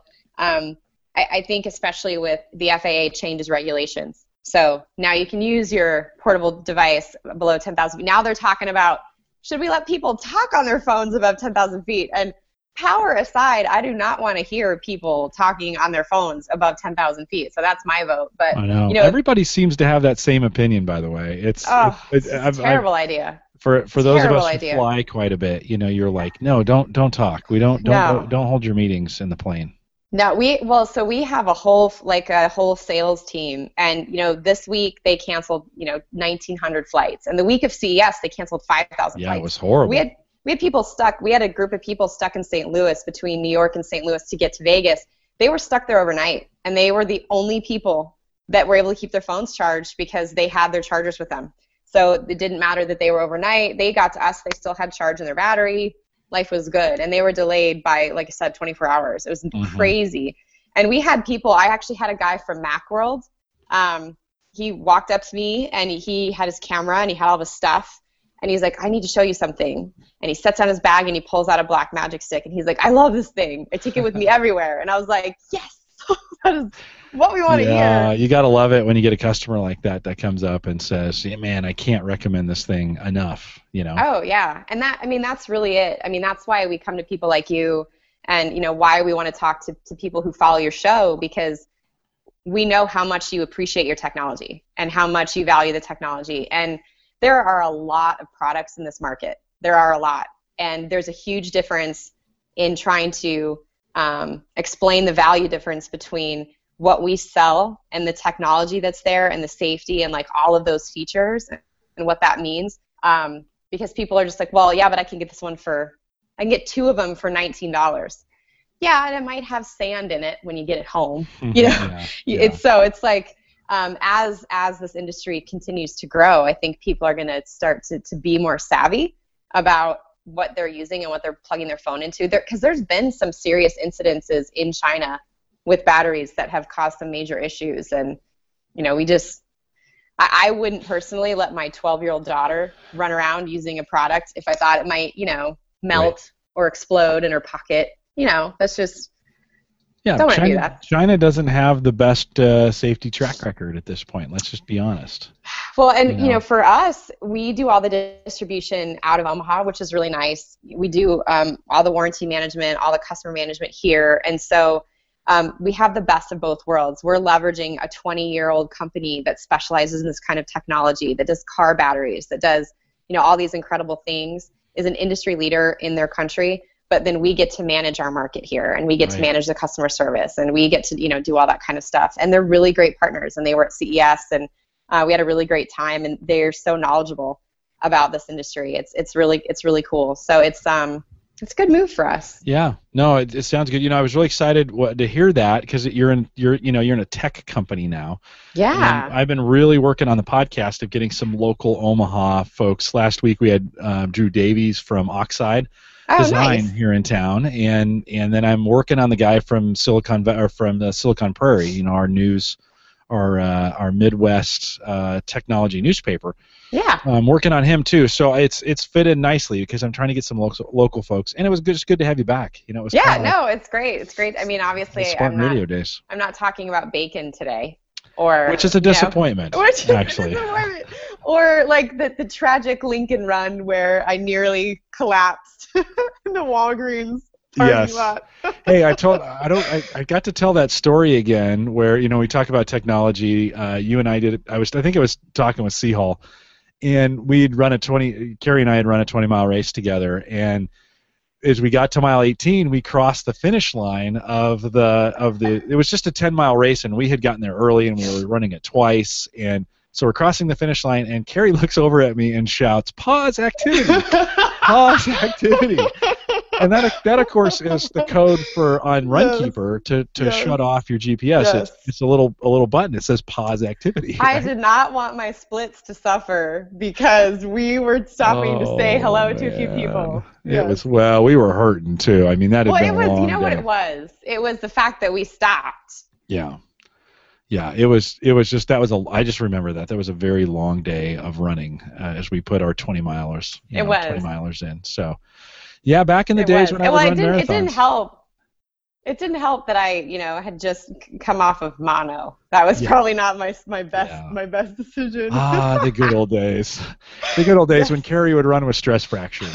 Speaker 2: I think especially with the FAA changes regulations. So now you can use your portable device below 10,000 feet. Now they're talking about, should we let people talk on their phones above 10,000 feet? And power aside, I do not want to hear people talking on their phones above 10,000 feet. So that's my vote. But
Speaker 1: I know. Everybody seems to have that same opinion, by the way. It's a
Speaker 2: terrible idea.
Speaker 1: For those of us who fly quite a bit, you're like, no, don't talk. We don't hold your meetings in the plane.
Speaker 2: No, so we have a whole sales team, and this week they canceled 1,900 flights, and the week of CES they canceled 5,000 flights.
Speaker 1: Yeah, it was horrible.
Speaker 2: We had people stuck. We had a group of people stuck in St. Louis, between New York and St. Louis, to get to Vegas. They were stuck there overnight, and they were the only people that were able to keep their phones charged because they had their chargers with them. So it didn't matter that they were overnight. They got to us. They still had charge in their battery. Life was good. And they were delayed by, like I said, 24 hours. It was crazy. And we had people. I actually had a guy from Macworld. He walked up to me, and he had his camera, and he had all his stuff. And he's like, I need to show you something. And he sets down his bag, and he pulls out a black Magic Stick. And he's like, I love this thing. I take it with me everywhere. And I was like, yes, that is what we want to hear.
Speaker 1: Yeah, you got to love it when you get a customer like that comes up and says, yeah, man, I can't recommend this thing enough,
Speaker 2: Oh, yeah. And that's really it. That's why we come to people like you, and, why we want to talk to people who follow your show, because we know how much you appreciate your technology and how much you value the technology. And there are a lot of products in this market. There are a lot. And there's a huge difference in trying to explain the value difference between what we sell and the technology that's there and the safety and like all of those features and what that means. Because people are just like, well, yeah, but I can get I can get 2 of them for $19. Yeah, and it might have sand in it when you get it home. It's like, as this industry continues to grow, I think people are going to start to be more savvy about what they're using and what they're plugging their phone into. Because there's been some serious incidences in China with batteries that have caused some major issues. And, I wouldn't personally let my 12-year-old daughter run around using a product if I thought it might, melt or explode in her pocket. That's just...
Speaker 1: Yeah,
Speaker 2: Don't want to do that.
Speaker 1: China doesn't have the best safety track record at this point. Let's just be honest.
Speaker 2: Well, and for us, we do all the distribution out of Omaha, which is really nice. We do all the warranty management, all the customer management here, and so we have the best of both worlds. We're leveraging a 20-year-old company that specializes in this kind of technology, that does car batteries, that does all these incredible things, is an industry leader in their country. But then we get to manage our market here, and we get to manage the customer service, and we get to do all that kind of stuff. And they're really great partners, and they were at CES, and we had a really great time, and they're so knowledgeable about this industry. It's really cool. So it's a good move for us.
Speaker 1: Yeah, no, it sounds good. I was really excited to hear that, because you're in a tech company now.
Speaker 2: Yeah.
Speaker 1: And I've been really working on the podcast of getting some local Omaha folks. Last week we had Drew Davies from Oxide Design here in town, and then I'm working on the guy from Silicon Prairie, our Midwest technology newspaper.
Speaker 2: Yeah.
Speaker 1: I'm working on him too, so it's fit in nicely, because I'm trying to get some local folks, and it was just good to have you back.
Speaker 2: It's great. It's great. I mean, obviously,
Speaker 1: radio days.
Speaker 2: I'm not talking about bacon today, which
Speaker 1: is a disappointment. Actually.
Speaker 2: Or like the tragic Lincoln Run where I nearly collapsed in the Walgreens parking lot.
Speaker 1: Hey, I got to tell that story again where we talk about technology. You and I did it. I think I was talking with Seahall, and Carrie and I had run a 20-mile race together, and as we got to mile 18, we crossed the finish line of the. It was just a 10-mile race, and we had gotten there early, and we were running it twice, and so we're crossing the finish line, and Carrie looks over at me and shouts, "Pause activity! Pause activity!" And that of course is the code on Runkeeper to shut off your GPS. Yes. It's a little button. It says pause activity.
Speaker 2: I did not want my splits to suffer because we were stopping to say hello to a few people.
Speaker 1: It was we were hurting too. I mean, that had been a long day.
Speaker 2: What it was? It was the fact that we stopped.
Speaker 1: Yeah. Yeah, it was just I just remember that was a very long day of running as we put our 20-milers 20-milers in. So yeah, back in the days when I would run marathons.
Speaker 2: It didn't help. It didn't help that I, had just come off of mono. That was probably not my best decision.
Speaker 1: The good old days. The good old days when Carrie would run with stress fractures.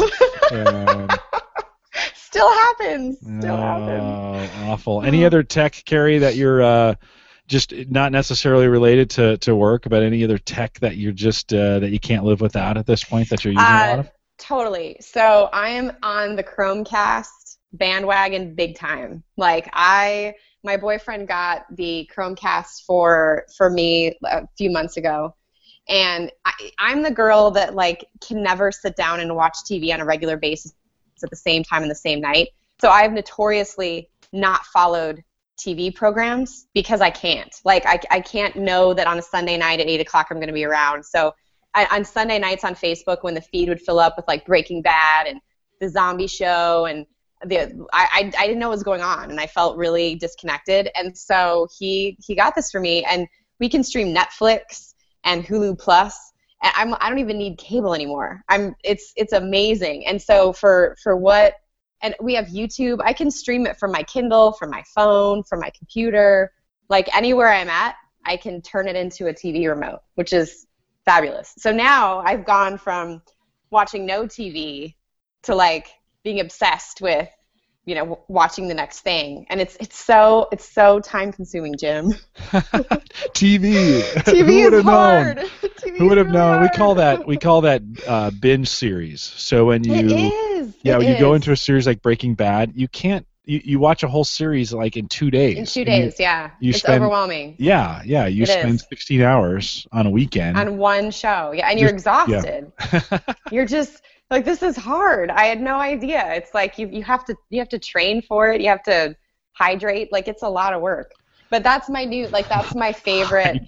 Speaker 2: Still happens.
Speaker 1: Awful. Any other tech, Carrie, that you're just not necessarily related to work, but any other tech that you're just that you can't live without at this point that you're using a lot of?
Speaker 2: Totally. So I am on the Chromecast bandwagon big time. My boyfriend got the Chromecast for me a few months ago, and I'm the girl that can never sit down and watch TV on a regular basis at the same time and the same night. So I've notoriously not followed TV programs because I can't. I can't know that on a Sunday night at 8 o'clock I'm going to be around. So on Sunday nights on Facebook, when the feed would fill up with Breaking Bad and the zombie show, and I didn't know what was going on, and I felt really disconnected. And so he got this for me, and we can stream Netflix and Hulu Plus, and I don't even need cable anymore. It's amazing. And so and we have YouTube. I can stream it from my Kindle, from my phone, from my computer, anywhere I'm at. I can turn it into a TV remote, which is fabulous. So now I've gone from watching no TV to being obsessed with watching the next thing, and it's so time consuming, Jim.
Speaker 1: TV
Speaker 2: Who is hard.
Speaker 1: Who would have known? We call that binge series. So when you go into a series like Breaking Bad, you can't. You watch a whole series in 2 days.
Speaker 2: In 2 days, it's overwhelming.
Speaker 1: Yeah. You spend 16 hours on a weekend
Speaker 2: on one show. Yeah, and you're exhausted. Yeah. You're just this is hard. I had no idea. It's you have to train for it. You have to hydrate. It's a lot of work. But that's my that's my favorite.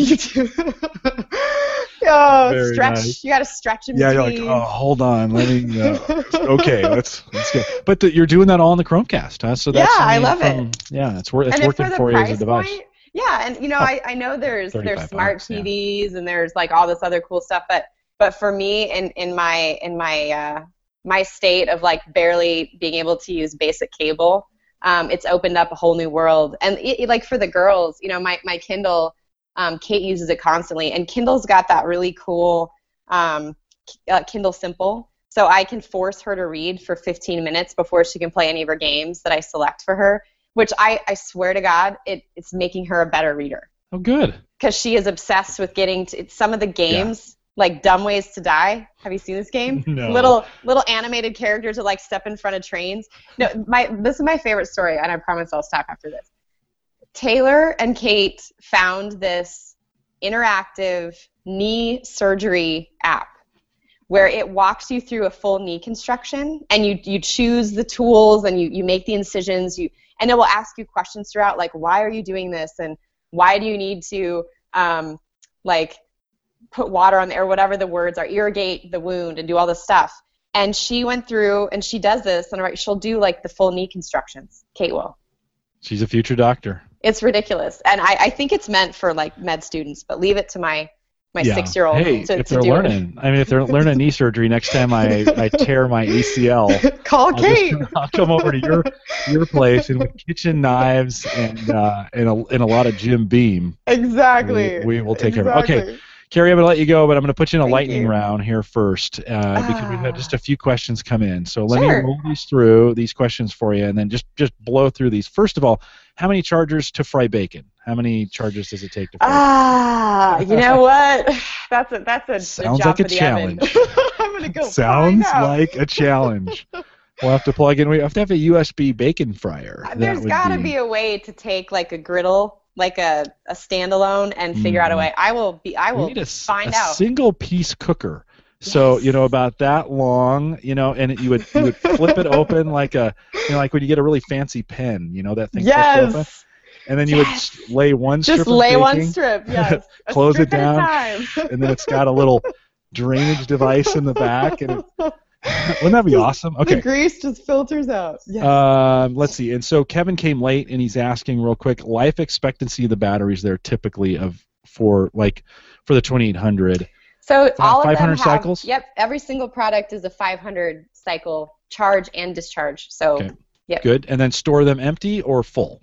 Speaker 1: Very
Speaker 2: stretch.
Speaker 1: Nice.
Speaker 2: You got to stretch in
Speaker 1: between.
Speaker 2: between.
Speaker 1: You're hold on. Let me. Okay, let's go. But you're doing that all on the Chromecast, huh? So that's
Speaker 2: I love it.
Speaker 1: Yeah, it's working for you as a device.
Speaker 2: Point, yeah, and I know there's smart TVs and there's all this other cool stuff, but for me in my state of barely being able to use basic cable, it's opened up a whole new world. And like for the girls, you know, my Kindle, Kate uses it constantly, and Kindle's got that really cool Kindle Simple. So I can force her to read for 15 minutes before she can play any of her games that I select for her, which I swear to God, it's making her a better reader.
Speaker 1: Oh, good.
Speaker 2: Because she is obsessed with getting to some of the games, like Dumb Ways to Die. Have you seen this game?
Speaker 1: No.
Speaker 2: Little animated characters that like step in front of trains. No, this is my favorite story, and I promise I'll stop after this. Taylor and Kate found this interactive knee surgery app where it walks you through a full knee construction, and you choose the tools, and you make the incisions, and it will ask you questions throughout, like, why are you doing this, and why do you need to like put water on there, or whatever the words are, irrigate the wound and do all this stuff. And she went through and she does this, and she'll do like the full knee constructions. Kate will.
Speaker 1: She's a future doctor.
Speaker 2: It's ridiculous. And I think it's meant for like med students, but leave it to my 6-year-old
Speaker 1: hey,
Speaker 2: to
Speaker 1: if they're
Speaker 2: do
Speaker 1: learning, I mean, if they're learning knee surgery, next time I tear my ACL,
Speaker 2: call Kate.
Speaker 1: I'll come over to your place, and with kitchen knives and a lot of Jim Beam.
Speaker 2: Exactly.
Speaker 1: We will take care of it. Okay, Carrie, I'm going to let you go, but I'm going to put you in a lightning
Speaker 2: you.
Speaker 1: round here first because we've had just a few questions come in. So let
Speaker 2: Sure.
Speaker 1: me roll these questions for you, and then just blow through these. First of all, how many chargers to fry bacon? How many chargers does it take to fry
Speaker 2: You know what? That's a
Speaker 1: Sounds
Speaker 2: job
Speaker 1: like a
Speaker 2: for the
Speaker 1: challenge.
Speaker 2: oven. I'm going to go
Speaker 1: Sounds
Speaker 2: find out.
Speaker 1: like a challenge. We'll have to plug in. We have to have a USB bacon fryer.
Speaker 2: There's got to be a way to take like a griddle, like a standalone, and figure out a way. I will
Speaker 1: We need
Speaker 2: find
Speaker 1: a
Speaker 2: out.
Speaker 1: single piece cooker. So,
Speaker 2: Yes.
Speaker 1: you know, about that long, you know, and you would flip it open like like when you get a really fancy pen, you know, that thing flips open.
Speaker 2: Yes.
Speaker 1: And then you would lay one strip
Speaker 2: Just
Speaker 1: of
Speaker 2: lay
Speaker 1: baking,
Speaker 2: one strip. Yes. A
Speaker 1: close it
Speaker 2: strip at a
Speaker 1: down,
Speaker 2: time.
Speaker 1: and then it's got a little drainage device in the back. And wouldn't that be awesome? Okay.
Speaker 2: The grease just filters out. Yes.
Speaker 1: Let's see. And so Kevin came late, and he's asking real quick, life expectancy of the batteries there typically for the 2800.
Speaker 2: So all of them
Speaker 1: 500
Speaker 2: have,
Speaker 1: cycles?
Speaker 2: Yep. Every single product is a 500 cycle charge and discharge. So
Speaker 1: Okay.
Speaker 2: Yep.
Speaker 1: Good. And then store them empty or full?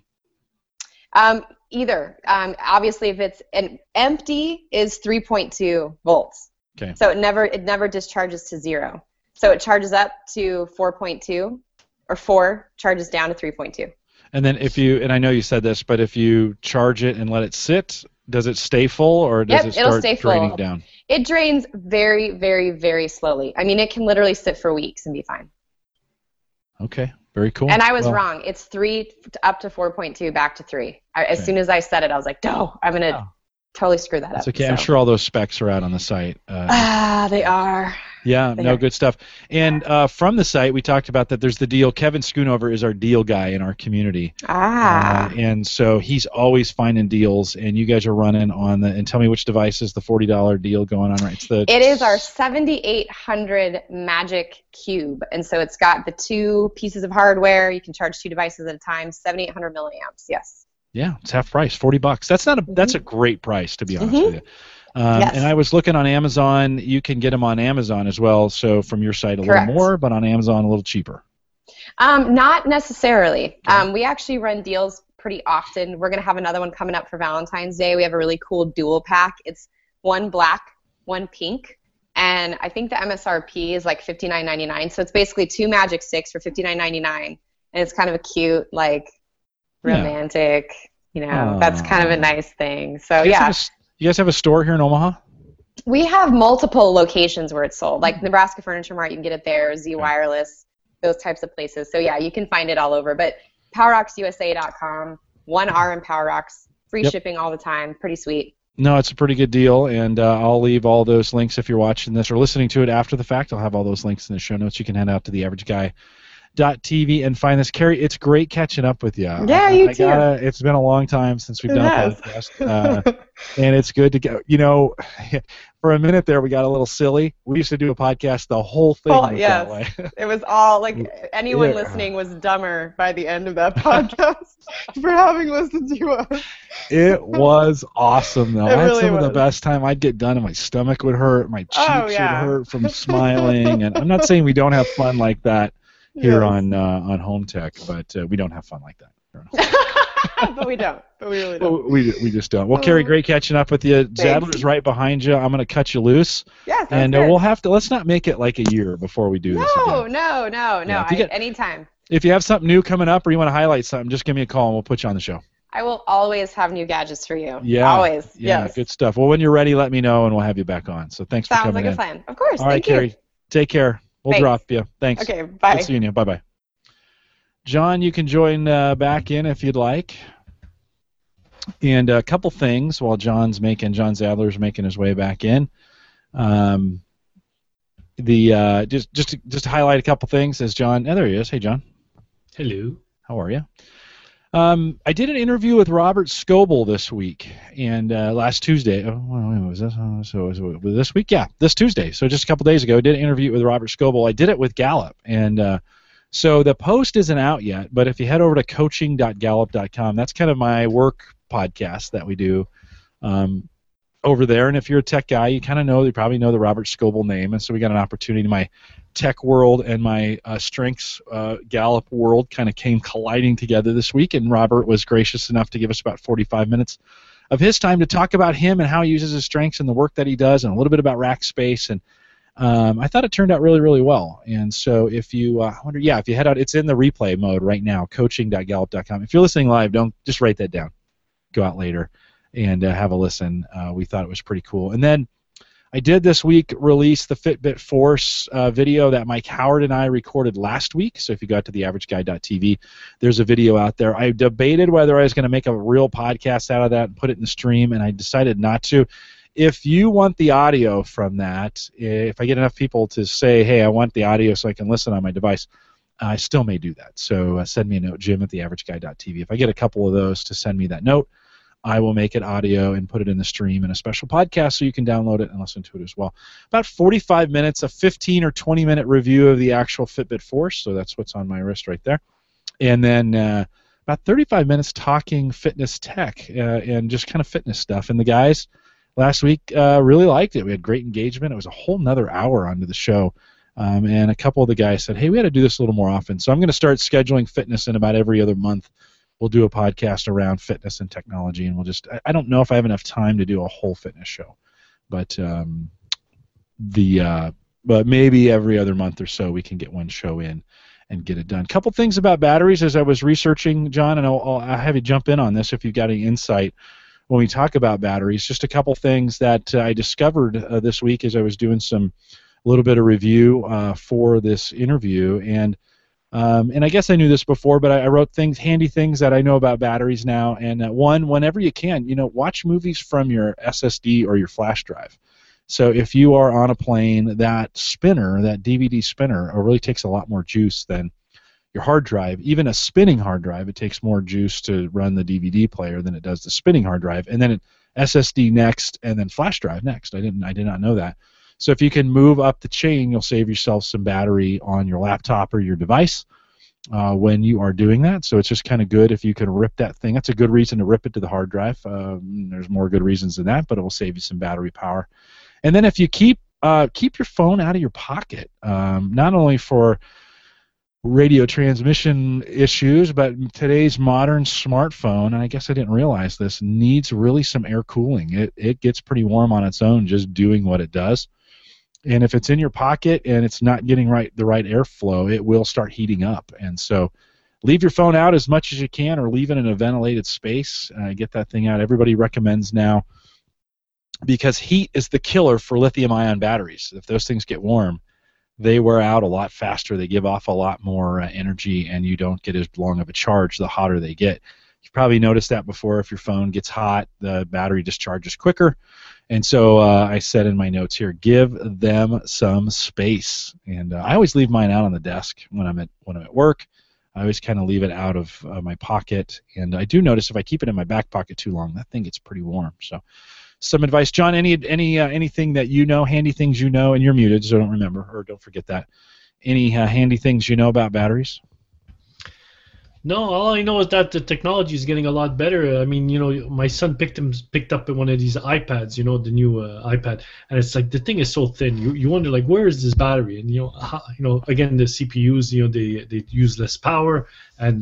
Speaker 2: Either. Obviously, if it's an empty is 3.2 volts.
Speaker 1: Okay.
Speaker 2: So it never discharges to 0. So it charges up to 4.2, or 4 charges down to 3.2.
Speaker 1: And then and I know you said this, but if you charge it and let it sit, does it stay full, or does it
Speaker 2: it'll
Speaker 1: start
Speaker 2: stay
Speaker 1: draining
Speaker 2: full.
Speaker 1: down?
Speaker 2: It drains very, very, very slowly. I mean, it can literally sit for weeks and be fine.
Speaker 1: Okay. Very cool.
Speaker 2: And I was wrong. It's 3 up to 4.2, back to 3. As soon as I said it, I was like, no, I'm going to totally screw that up.
Speaker 1: That's okay.
Speaker 2: So.
Speaker 1: I'm sure all those specs are out on the site.
Speaker 2: They are.
Speaker 1: Yeah, good stuff. And from the site, we talked about that there's the deal. Kevin Schoonover is our deal guy in our community. And so he's always finding deals, and you guys are running on and tell me which device is the $40 deal going on, right?
Speaker 2: It is our 7800 Magic Cube, and so it's got the 2 pieces of hardware. You can charge 2 devices at a time, 7800 milliamps, yes.
Speaker 1: Yeah, it's half price, $40. That's a great price, to be honest with you.
Speaker 2: Yes.
Speaker 1: And I was looking on Amazon. You can get them on Amazon as well. So from your site,
Speaker 2: Correct.
Speaker 1: Little more, but on Amazon, a little cheaper.
Speaker 2: Not necessarily. We actually run deals pretty often. We're going to have another one coming up for Valentine's Day. We have a really cool dual pack. It's 1 black, 1 pink. And I think the MSRP is like $59.99. So it's basically 2 Magic Sticks for $59.99. And it's kind of a cute, like, romantic, that's kind of a nice thing. So, yeah.
Speaker 1: You guys have a store here in Omaha?
Speaker 2: We have multiple locations where it's sold. Like Nebraska Furniture Mart, you can get it there, Z Wireless, those types of places. So, yeah, you can find it all over. But PowerRocksUSA.com, 1R in Power Rocks, free shipping all the time. Pretty sweet. No,
Speaker 1: it's a pretty good deal, and I'll leave all those links if you're watching this or listening to it after the fact. I'll have all those links in the show notes. You can head out to theaverageguy.tv and find this. Carrie, it's great catching up with you.
Speaker 2: Yeah, you too.
Speaker 1: It's been a long time since we've done a podcast, and it's good to go. For a minute there, we got a little silly. We used to do a podcast, the whole thing was that way.
Speaker 2: It was all, like, anyone listening was dumber by the end of that podcast for having listened to us.
Speaker 1: It was awesome, though.
Speaker 2: I
Speaker 1: had
Speaker 2: really
Speaker 1: some of the
Speaker 2: was.
Speaker 1: best time. I'd get done and my stomach would hurt, my cheeks would hurt from smiling, and I'm not saying we don't have fun like that here on Home Tech, but we don't have fun like that.
Speaker 2: But we don't. But we really don't.
Speaker 1: We just don't. Well, Carrie, great catching up with you. Zadler's right behind you. I'm going to cut you loose.
Speaker 2: Yeah,
Speaker 1: and we'll have to. Let's not make it like a year before we do this again.
Speaker 2: No. Anytime.
Speaker 1: If you have something new coming up or you want to highlight something, just give me a call and we'll put you on the show.
Speaker 2: I will always have new gadgets for you.
Speaker 1: Yeah.
Speaker 2: Always.
Speaker 1: Yeah,
Speaker 2: yes.
Speaker 1: Good stuff. Well, when you're ready, let me know and we'll have you back on. So thanks for coming in.
Speaker 2: Sounds like a plan. Of course.
Speaker 1: All right, Carrie. Take care. We'll drop you. Thanks.
Speaker 2: Okay, bye.
Speaker 1: Good seeing you. Bye-bye. John, you can join back in if you'd like. And a couple things while John Zadler's making his way back in. Just to highlight a couple things as John. Oh, there he is. Hey, John.
Speaker 3: Hello.
Speaker 1: How are you? I did an interview with Robert Scoble this week, and last Tuesday. Was this? Was this week? Yeah, this Tuesday. So just a couple days ago, I did an interview with Robert Scoble. I did it with Gallup, and so the post isn't out yet. But if you head over to coaching.gallup.com, that's kind of my work podcast that we do over there. And if you're a tech guy, you probably know the Robert Scoble name, and so we got an opportunity in my tech world and my strengths Gallup world kind of came colliding together this week, and Robert was gracious enough to give us about 45 minutes of his time to talk about him and how he uses his strengths and the work that he does, and a little bit about Rackspace. And I thought it turned out really, really well. And so if you if you head out, it's in the replay mode right now, coaching.gallup.com. If you're listening live, don't just write that down. Go out later and have a listen. We thought it was pretty cool. And then I did this week release the Fitbit Force video that Mike Howard and I recorded last week. So if you go to theaverageguy.tv, there's a video out there. I debated whether I was going to make a real podcast out of that and put it in the stream, and I decided not to. If you want the audio from that, if I get enough people to say, hey, I want the audio so I can listen on my device, I still may do that. So send me a note, jim@theaverageguy.tv. If I get a couple of those to send me that note, I will make it audio and put it in the stream in a special podcast so you can download it and listen to it as well. About 45 minutes, a 15 or 20-minute review of the actual Fitbit Force, so that's what's on my wrist right there. And then about 35 minutes talking fitness tech and just kind of fitness stuff. And the guys last week really liked it. We had great engagement. It was a whole nother hour onto the show. And a couple of the guys said, hey, we got to do this a little more often. So I'm going to start scheduling fitness in about every other month. We'll do a podcast around fitness and technology, and we'll just, I don't know if I have enough time to do a whole fitness show, but but maybe every other month or so we can get one show in and get it done. Couple things about batteries as I was researching, John, and I'll have you jump in on this if you've got any insight when we talk about batteries. Just a couple things that I discovered this week as I was doing a little bit of review for this interview, and I guess I knew this before, but I wrote handy things that I know about batteries now. And whenever you can, watch movies from your SSD or your flash drive. So if you are on a plane, that DVD spinner, really takes a lot more juice than your hard drive. Even a spinning hard drive, it takes more juice to run the DVD player than it does the spinning hard drive. And then SSD next, and then flash drive next. I did not know that. So if you can move up the chain, you'll save yourself some battery on your laptop or your device when you are doing that. So it's just kind of good if you can rip that thing. That's a good reason to rip it to the hard drive. There's more good reasons than that, but it will save you some battery power. And then if you keep your phone out of your pocket, not only for radio transmission issues, but today's modern smartphone, and I guess I didn't realize this, needs really some air cooling. It gets pretty warm on its own just doing what it does. And if it's in your pocket and it's not getting the right airflow, it will start heating up. And so leave your phone out as much as you can, or leave it in a ventilated space. Get that thing out. Everybody recommends now, because heat is the killer for lithium-ion batteries. If those things get warm, they wear out a lot faster. They give off a lot more energy, and you don't get as long of a charge the hotter they get. You've probably noticed that before. If your phone gets hot, the battery discharges quicker. And so I said in my notes here, give them some space. And I always leave mine out on the desk when I'm at work. I always kind of leave it out of my pocket. And I do notice if I keep it in my back pocket too long, that thing gets pretty warm. So some advice, John. Anything that you know, handy things you know, and you're muted, so don't forget that. Any handy things you know about batteries?
Speaker 3: No, all I know is that the technology is getting a lot better. I mean, my son picked up one of these iPads, the new iPad, and it's like the thing is so thin. You wonder like where is this battery? And again the CPUs, they use less power, and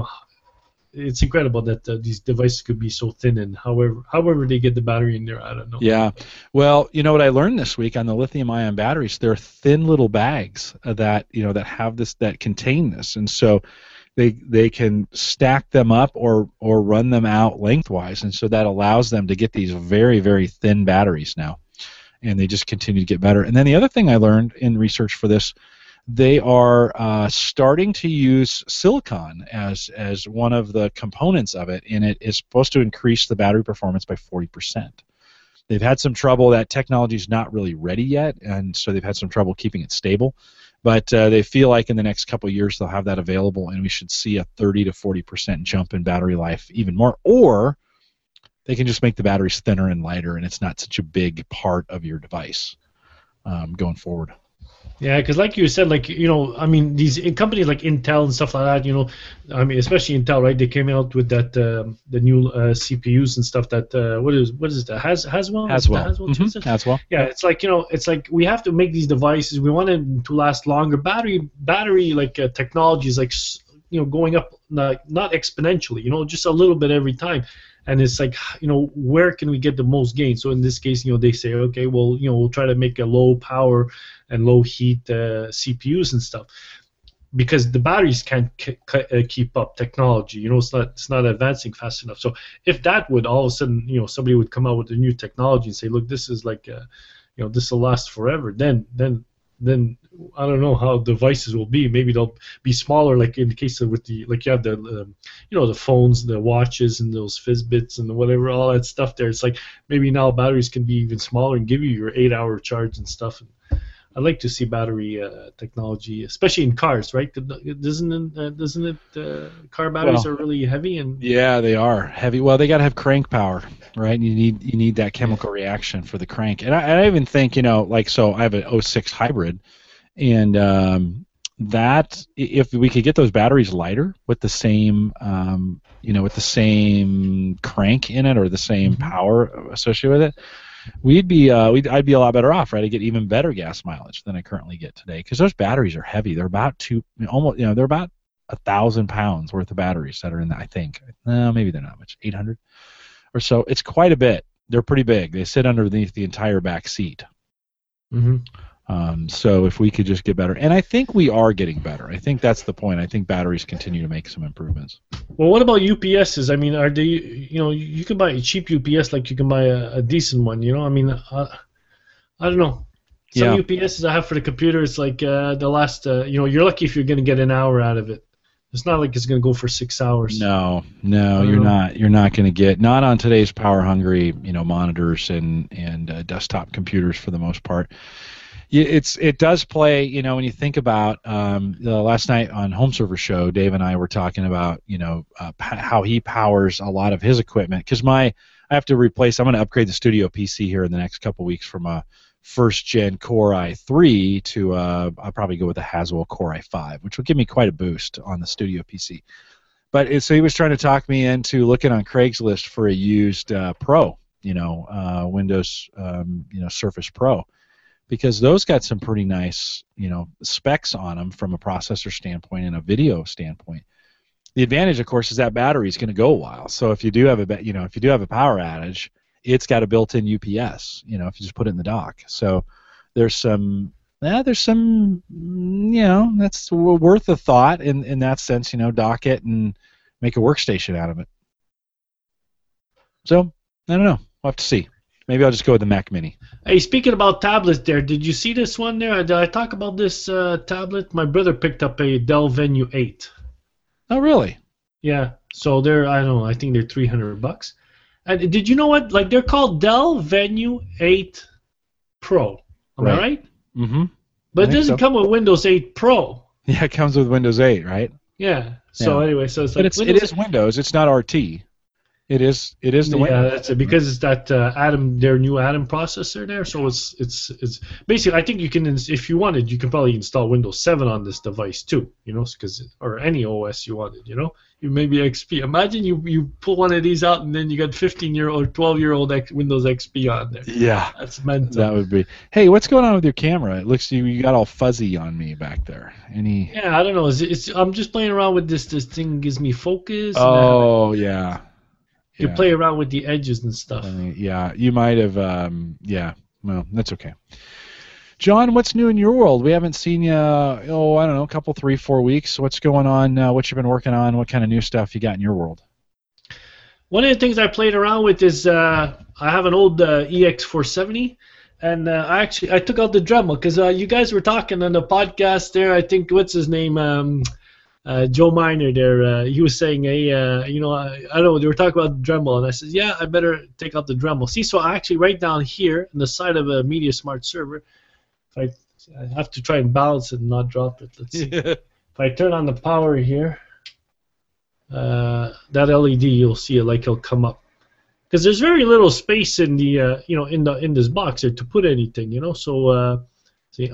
Speaker 3: it's incredible that these devices could be so thin, and however they get the battery in there, I don't know.
Speaker 1: Yeah. Well, you know what I learned this week on the lithium-ion batteries? They're thin little bags that have this, that contain this, and so they can stack them up or run them out lengthwise, and so that allows them to get these very, very thin batteries now, and they just continue to get better. And then the other thing I learned in research for this, they are starting to use silicon as one of the components of it, and it is supposed to increase the battery performance by 40%. They've had some trouble. That technology is not really ready yet, and so they've had some trouble keeping it stable. But they feel like in the next couple of years they'll have that available, and we should see a 30 to 40% jump in battery life even more. Or they can just make the batteries thinner and lighter, and it's not such a big part of your device going forward.
Speaker 3: Yeah, because like you said, I mean, these companies like Intel and stuff like that, I mean, especially Intel, right? They came out with that the new CPUs and stuff. That what is it? Haswell.
Speaker 1: Haswell.
Speaker 3: Yeah, it's like we have to make these devices. We want them to last longer. Battery technology is going up not exponentially, just a little bit every time. And it's like, where can we get the most gain? So in this case, they say, okay, well, we'll try to make a low power and low heat CPUs and stuff, because the batteries can't keep up technology. It's not advancing fast enough. So if that would all of a sudden, somebody would come out with a new technology and say, look, this is this will last forever, then I don't know how devices will be. Maybe they'll be smaller, like in the case of you have the the phones, the watches, and those Fitbits and whatever, all that stuff there. It's like maybe now batteries can be even smaller and give you your 8-hour charge and stuff. And I'd like to see battery technology, especially in cars, right? Doesn't it car batteries are really heavy? And
Speaker 1: yeah, they are heavy. Well, they got to have crank power, right? And you need that chemical reaction for the crank. And I even think, so I have an 06 hybrid, and that if we could get those batteries lighter with the same with the same crank in it or the same power associated with it, I'd be a lot better off, right? I get even better gas mileage than I currently get today, because those batteries are heavy. They're about they're about 1,000 pounds worth of batteries that are in that. I think maybe they're not much, 800 or so. It's quite a bit. They're pretty big. They sit underneath the entire back seat.
Speaker 3: Mm-hmm.
Speaker 1: So if we could just get better, and I think we are getting better. I think that's the point. I think batteries continue to make some improvements.
Speaker 3: Well, what about UPSs? I mean, are they? You can buy a cheap UPS like you can buy a decent one. I mean, I don't know. Some UPSs I have for the computer, it's like the last. You're lucky if you're going to get an hour out of it. It's not like it's going to go for 6 hours.
Speaker 1: No, you're not. You're not going to get, not on today's power-hungry, monitors and desktop computers for the most part. It does play, when you think about last night on Home Server Show, Dave and I were talking about, how he powers a lot of his equipment, because I have to replace. I'm going to upgrade the studio PC here in the next couple weeks from a first-gen Core i3 to I'll probably go with a Haswell Core i5, which will give me quite a boost on the studio PC. But so he was trying to talk me into looking on Craigslist for a used Pro, Windows, Surface Pro, because those got some pretty nice, specs on them from a processor standpoint and a video standpoint. The advantage, of course, is that battery is going to go a while. So if you do have a power outage, it's got a built-in UPS. If you just put it in the dock. So there's some, that's worth a thought in that sense. Dock it and make a workstation out of it. So I don't know. We'll have to see. Maybe I'll just go with the Mac Mini.
Speaker 3: Hey, speaking about tablets there, did you see this one there? Did I talk about this tablet? My brother picked up a Dell Venue 8.
Speaker 1: Oh, really?
Speaker 3: Yeah. So I think they're $300. And did you know what? Like, they're called Dell Venue 8 Pro. Am I right?
Speaker 1: Mm-hmm.
Speaker 3: But it doesn't come with Windows 8 Pro.
Speaker 1: Yeah, it comes with Windows 8, right?
Speaker 3: Yeah. So anyway, so it's
Speaker 1: but
Speaker 3: like
Speaker 1: it is Windows. It's not RT. It is the Windows.
Speaker 3: Yeah, that's it, because it's that their new Atom processor there. So it's basically, I think you can, if you wanted, you can probably install Windows 7 on this device too. Or any OS you wanted. You maybe XP. Imagine you pull one of these out and then you got 15-year-old or 12-year-old Windows XP on there.
Speaker 1: Yeah,
Speaker 3: that's mental.
Speaker 1: That would be. Hey, what's going on with your camera? It looks you got all fuzzy on me back there.
Speaker 3: Yeah, I don't know. I'm just playing around with this. This thing gives me focus.
Speaker 1: Oh yeah.
Speaker 3: You play around with the edges and stuff.
Speaker 1: Yeah, you might have. Yeah, well, that's okay. John, what's new in your world? We haven't seen you. I don't know, a couple, 3-4 weeks. What's going on? What you've been working on? What kind of new stuff you got in your world?
Speaker 3: One of the things I played around with is I have an old EX470, and I took out the Dremel because you guys were talking on the podcast there. I think what's his name? Joe Miner there, he was saying, hey, I don't know, they were talking about Dremel, and I said, yeah, I better take out the Dremel. See, so I actually right down here on the side of a MediaSmart server, I have to try and balance it and not drop it. Let's see. If I turn on the power here, that LED, you'll see it, like it'll come up. Because there's very little space in the, in this box there to put anything, so, see,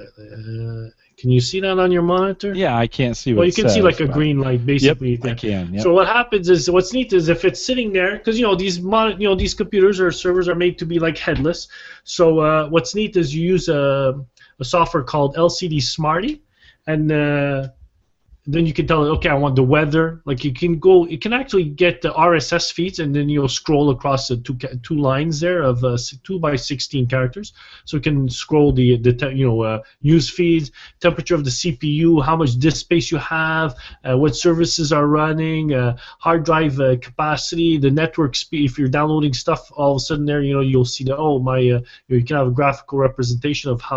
Speaker 3: can you see that on your monitor?
Speaker 1: Yeah, I can't see what
Speaker 3: you can see like a green light, basically.
Speaker 1: Yep, I can. Yep.
Speaker 3: So what happens is, what's neat is if it's sitting there, because these computers or servers are made to be like headless. So what's neat is you use a software called LCD Smarty, and then you can tell it, okay, I want the weather. Like you can actually get the RSS feeds, and then you'll scroll across the two lines there of 2 by 16 characters. So you can scroll the news feeds, temperature of the CPU, how much disk space you have, what services are running, hard drive capacity, the network speed. If you're downloading stuff, all of a sudden there, you'll see that you can have a graphical representation of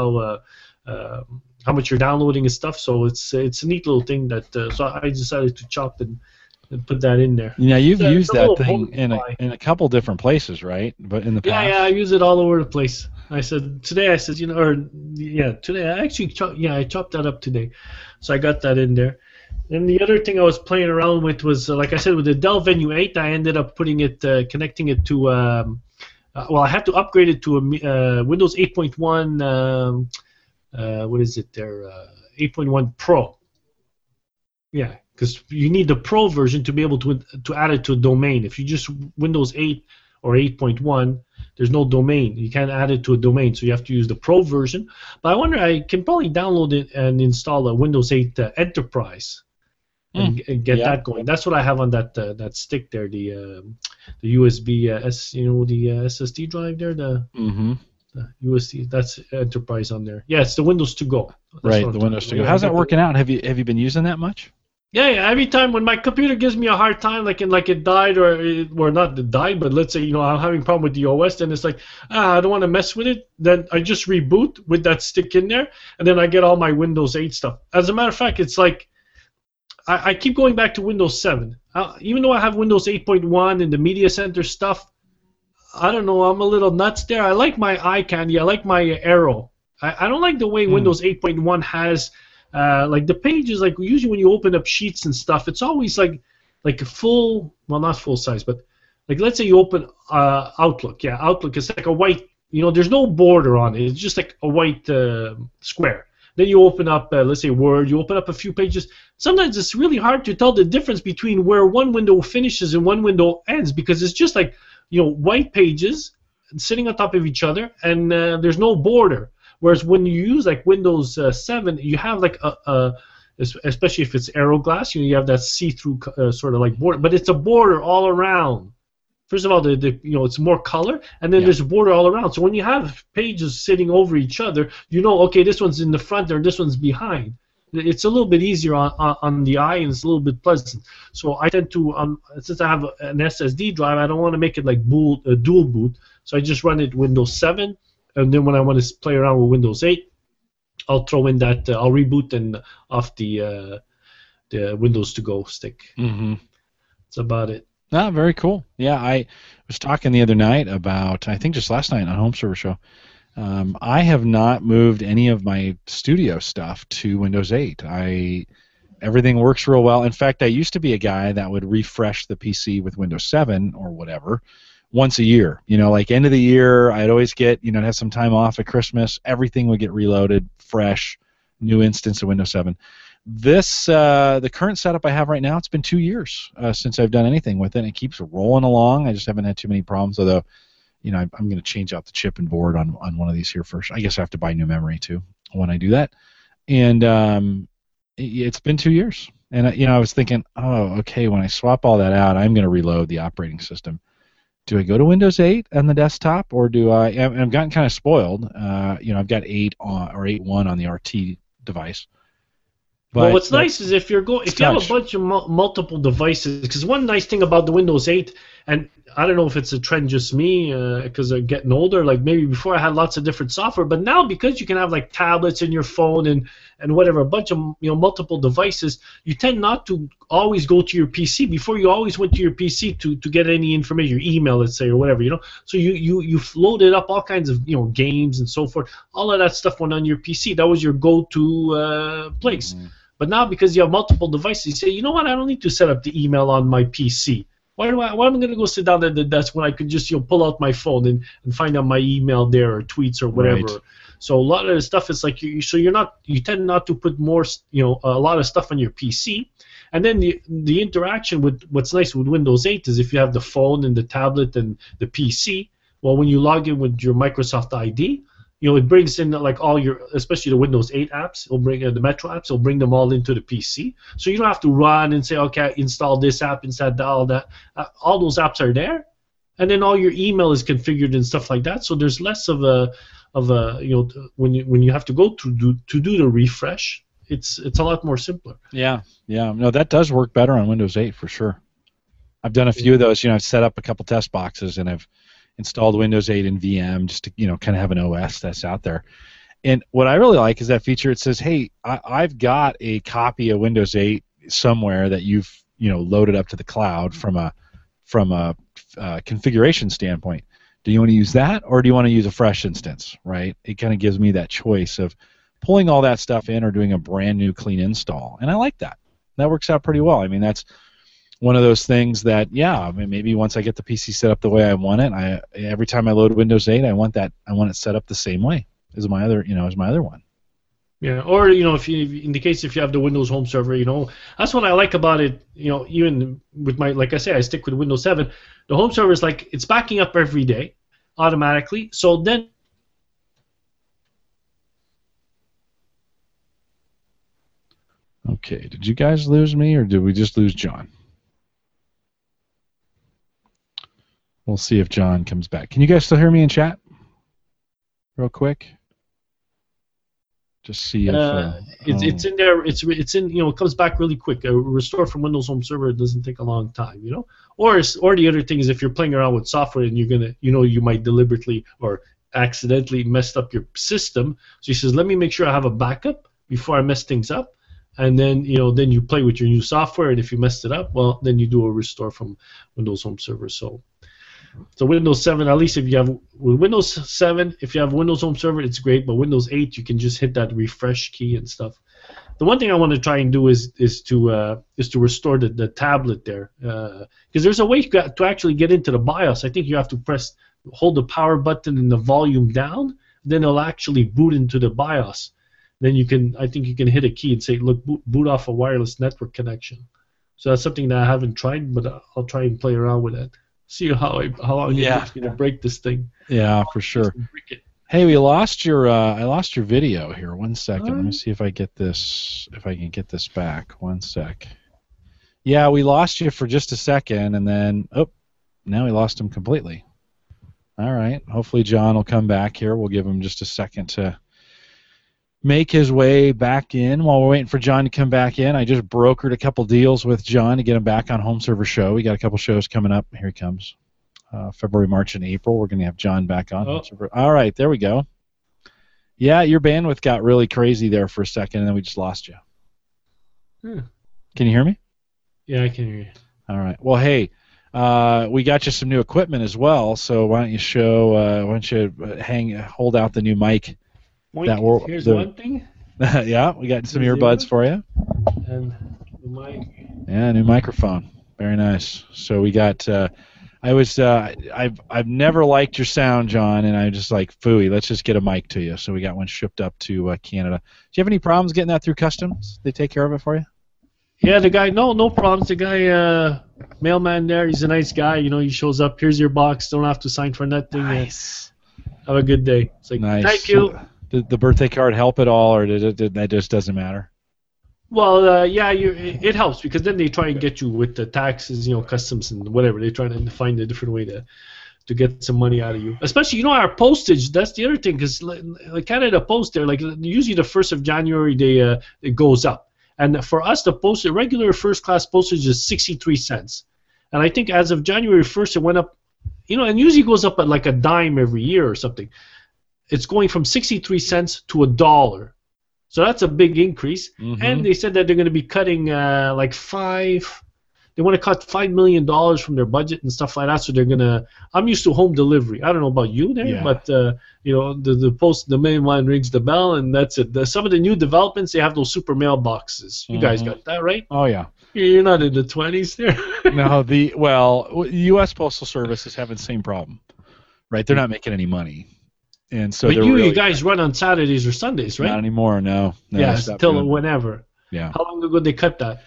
Speaker 3: how much you're downloading and stuff. So it's a neat little thing that so I decided to chop and put that in there.
Speaker 1: Yeah, you've used that thing in a couple different places, right? But in the past.
Speaker 3: Yeah, I use it all over the place. Today I chopped that up today, so I got that in there. And the other thing I was playing around with was, like I said, with the Dell Venue 8, I ended up connecting it to. I had to upgrade it to a Windows 8.1. What is it there? 8.1 Pro. Yeah, because you need the Pro version to be able to add it to a domain. If you just Windows 8 or 8.1, there's no domain. You can't add it to a domain, so you have to use the Pro version. But I wonder, I can probably download it and install a Windows 8 Enterprise and get that going. That's what I have on that stick there, the USB the SSD drive there, the USB. That's Enterprise on there. Yeah, it's the Windows to Go.
Speaker 1: Right, the Windows to Go. How's that working out? Have you been using that much?
Speaker 3: Yeah. Every time when my computer gives me a hard time, like it died or not it died, but let's say I'm having a problem with the OS, then it's like I don't want to mess with it. Then I just reboot with that stick in there, and then I get all my Windows 8 stuff. As a matter of fact, it's like I keep going back to Windows 7, even though I have Windows 8.1 and the Media Center stuff. I don't know, I'm a little nuts there. I like my eye candy. I like my arrow. I don't like the way Windows 8.1 has, like the pages, like usually when you open up sheets and stuff, it's always like a full, well, not full size, but like let's say you open Outlook. Yeah, Outlook is like a white, there's no border on it. It's just like a white square. Then you open up, let's say Word, you open up a few pages. Sometimes it's really hard to tell the difference between where one window finishes and one window ends, because it's just like, white pages sitting on top of each other, and there's no border. Whereas when you use like Windows 7, you have like especially if it's Aero Glass, you have that see-through sort of like border, but it's a border all around. First of all, it's more color, and then there's a border all around. So when you have pages sitting over each other, okay, this one's in the front or this one's behind. It's a little bit easier on the eye, and it's a little bit pleasant. So I tend to, since I have an SSD drive, I don't want to make it like dual boot. So I just run it Windows 7, and then when I want to play around with Windows 8, I'll throw in that, I'll reboot and off the Windows to Go stick.
Speaker 1: Mm-hmm.
Speaker 3: That's about it.
Speaker 1: Ah, very cool. Yeah, I was talking the other night about, I think just last night on Home Server Show, I have not moved any of my studio stuff to Windows 8. Everything works real well. In fact, I used to be a guy that would refresh the PC with Windows 7 or whatever once a year. Like end of the year, I'd always get, have some time off at Christmas. Everything would get reloaded, fresh, new instance of Windows 7. This, the current setup I have right now, it's been 2 years since I've done anything with it. And it keeps rolling along. I just haven't had too many problems, although, I'm going to change out the chip and board on one of these here first. I guess I have to buy new memory too when I do that. And it's been 2 years. And, I was thinking, oh, okay, when I swap all that out, I'm going to reload the operating system. Do I go to Windows 8 on the desktop, or do I? I've gotten kind of spoiled. I've got 8 or 8.1 on the RT device. But
Speaker 3: what's nice is if you have a bunch of multiple devices, because one nice thing about the Windows 8, and I don't know if it's a trend just me because I'm getting older. Like maybe before I had lots of different software, but now because you can have like tablets in your phone and whatever, a bunch of multiple devices, you tend not to always go to your PC. Before you always went to your PC to get any information, your email, let's say, or whatever, So you loaded up all kinds of games and so forth. All of that stuff went on your PC. That was your go-to place. Mm-hmm. But now because you have multiple devices, you say, you know what? I don't need to set up the email on my PC. Why am I going to go sit down at the desk when I could just pull out my phone and find out my email there or tweets or whatever? Right. So a lot of the stuff is like you tend not to put more a lot of stuff on your PC. And then the interaction with what's nice with Windows 8 is if you have the phone and the tablet and the PC. Well, when you log in with your Microsoft ID, it brings in like all your, especially the Windows 8 apps. It'll bring the Metro apps. It'll bring them all into the PC. So you don't have to run and say, okay, install this app, install all that. All those apps are there, and then all your email is configured and stuff like that. So there's less of a when you have to go to do the refresh. It's a lot more simpler.
Speaker 1: Yeah. No, that does work better on Windows 8 for sure. I've done a few of those. I've set up a couple test boxes and I've installed Windows 8 in VM just to kind of have an OS that's out there. And what I really like is that feature. It says, hey, I've got a copy of Windows 8 somewhere that you've loaded up to the cloud from a configuration standpoint. Do you want to use that, or do you want to use a fresh instance? Right? It kind of gives me that choice of pulling all that stuff in or doing a brand new clean install, and I like that. That works out pretty well. I mean, that's one of those things that, maybe once I get the PC set up the way I want it, every time I load Windows 8, I want it set up the same way as my other one.
Speaker 3: Yeah, or if in the case if you have the Windows Home Server, that's what I like about it. Even with like I say, I stick with Windows 7. The Home Server is like it's backing up every day automatically. So then.
Speaker 1: Okay, did you guys lose me, or did we just lose John? We'll see if John comes back. Can you guys still hear me in chat? Real quick. Just see if
Speaker 3: it's in there. It's in it comes back really quick. A restore from Windows Home Server doesn't take a long time, Or the other thing is if you're playing around with software and you're gonna you might deliberately or accidentally messed up your system. So he says, let me make sure I have a backup before I mess things up. And then then you play with your new software, and if you messed it up, well, then you do a restore from Windows Home Server. So Windows 7, at least if you have with Windows 7, if you have Windows Home Server, it's great. But Windows 8, you can just hit that refresh key and stuff. The one thing I want to try and do is to restore the tablet there, because there's a way to actually get into the BIOS. I think you have to hold the power button and the volume down, then it'll actually boot into the BIOS. Then I think you can hit a key and say, look, boot off a wireless network connection. So that's something that I haven't tried, but I'll try and play around with that. See how long it takes me to break this thing.
Speaker 1: Yeah, for sure. Hey, I lost your video here. 1 second. Let me see if I can get this back. 1 sec. Yeah, we lost you for just a second, and then now we lost him completely. All right. Hopefully John will come back here. We'll give him just a second to make his way back in. While we're waiting for John to come back in, I just brokered a couple deals with John to get him back on Home Server Show. We got a couple shows coming up. Here he comes. February, March, and April. We're going to have John back on. Home Server. All right, there we go. Yeah, your bandwidth got really crazy there for a second, and then we just lost you. Can you hear me?
Speaker 3: Yeah, I can hear you.
Speaker 1: All right. Well, hey, we got you some new equipment as well, so why don't you hold out the new mic.
Speaker 3: Here's one thing.
Speaker 1: Yeah, we got some earbuds for you.
Speaker 3: And
Speaker 1: Yeah, new microphone. Very nice. So we got. I've never liked your sound, John, and I just like phooey. Let's just get a mic to you. So we got one shipped up to Canada. Do you have any problems getting that through customs? They take care of it for you?
Speaker 3: Yeah, the guy, no problems. The guy, mailman there, he's a nice guy. You know, he shows up. Here's your box. Don't have to sign for nothing.
Speaker 1: Nice.
Speaker 3: Have a good day. It's like,
Speaker 1: nice.
Speaker 3: Thank you.
Speaker 1: So, did the birthday card help at all, or that just doesn't matter?
Speaker 3: Well, yeah, it helps because then they try and get you with the taxes, you know, customs and whatever. They try to find a different way to get some money out of you. Especially, you know, our postage. That's the other thing, because like Canada Post, there, like usually the 1st of January, it goes up. And for us, the regular first-class postage is 63 cents. And I think as of January 1st, it went up, you know, and usually goes up at like a dime every year or something. It's going from 63 cents to $1. So that's a big increase. Mm-hmm. And they said that they're going to be cutting they want to cut $5 million from their budget and stuff like that. So they're going to, I'm used to home delivery. I don't know about you there, but, you know, the main line rings the bell and that's it. Some of the new developments, they have those super mailboxes. You guys got that, right?
Speaker 1: Oh, yeah.
Speaker 3: You're not in the 20s there.
Speaker 1: No, U.S. Postal Service is having the same problem, right? They're not making any money. And so
Speaker 3: but you guys run on Saturdays or Sundays, right?
Speaker 1: Not anymore, no.
Speaker 3: Yeah, till whenever.
Speaker 1: Yeah.
Speaker 3: How long ago they cut that?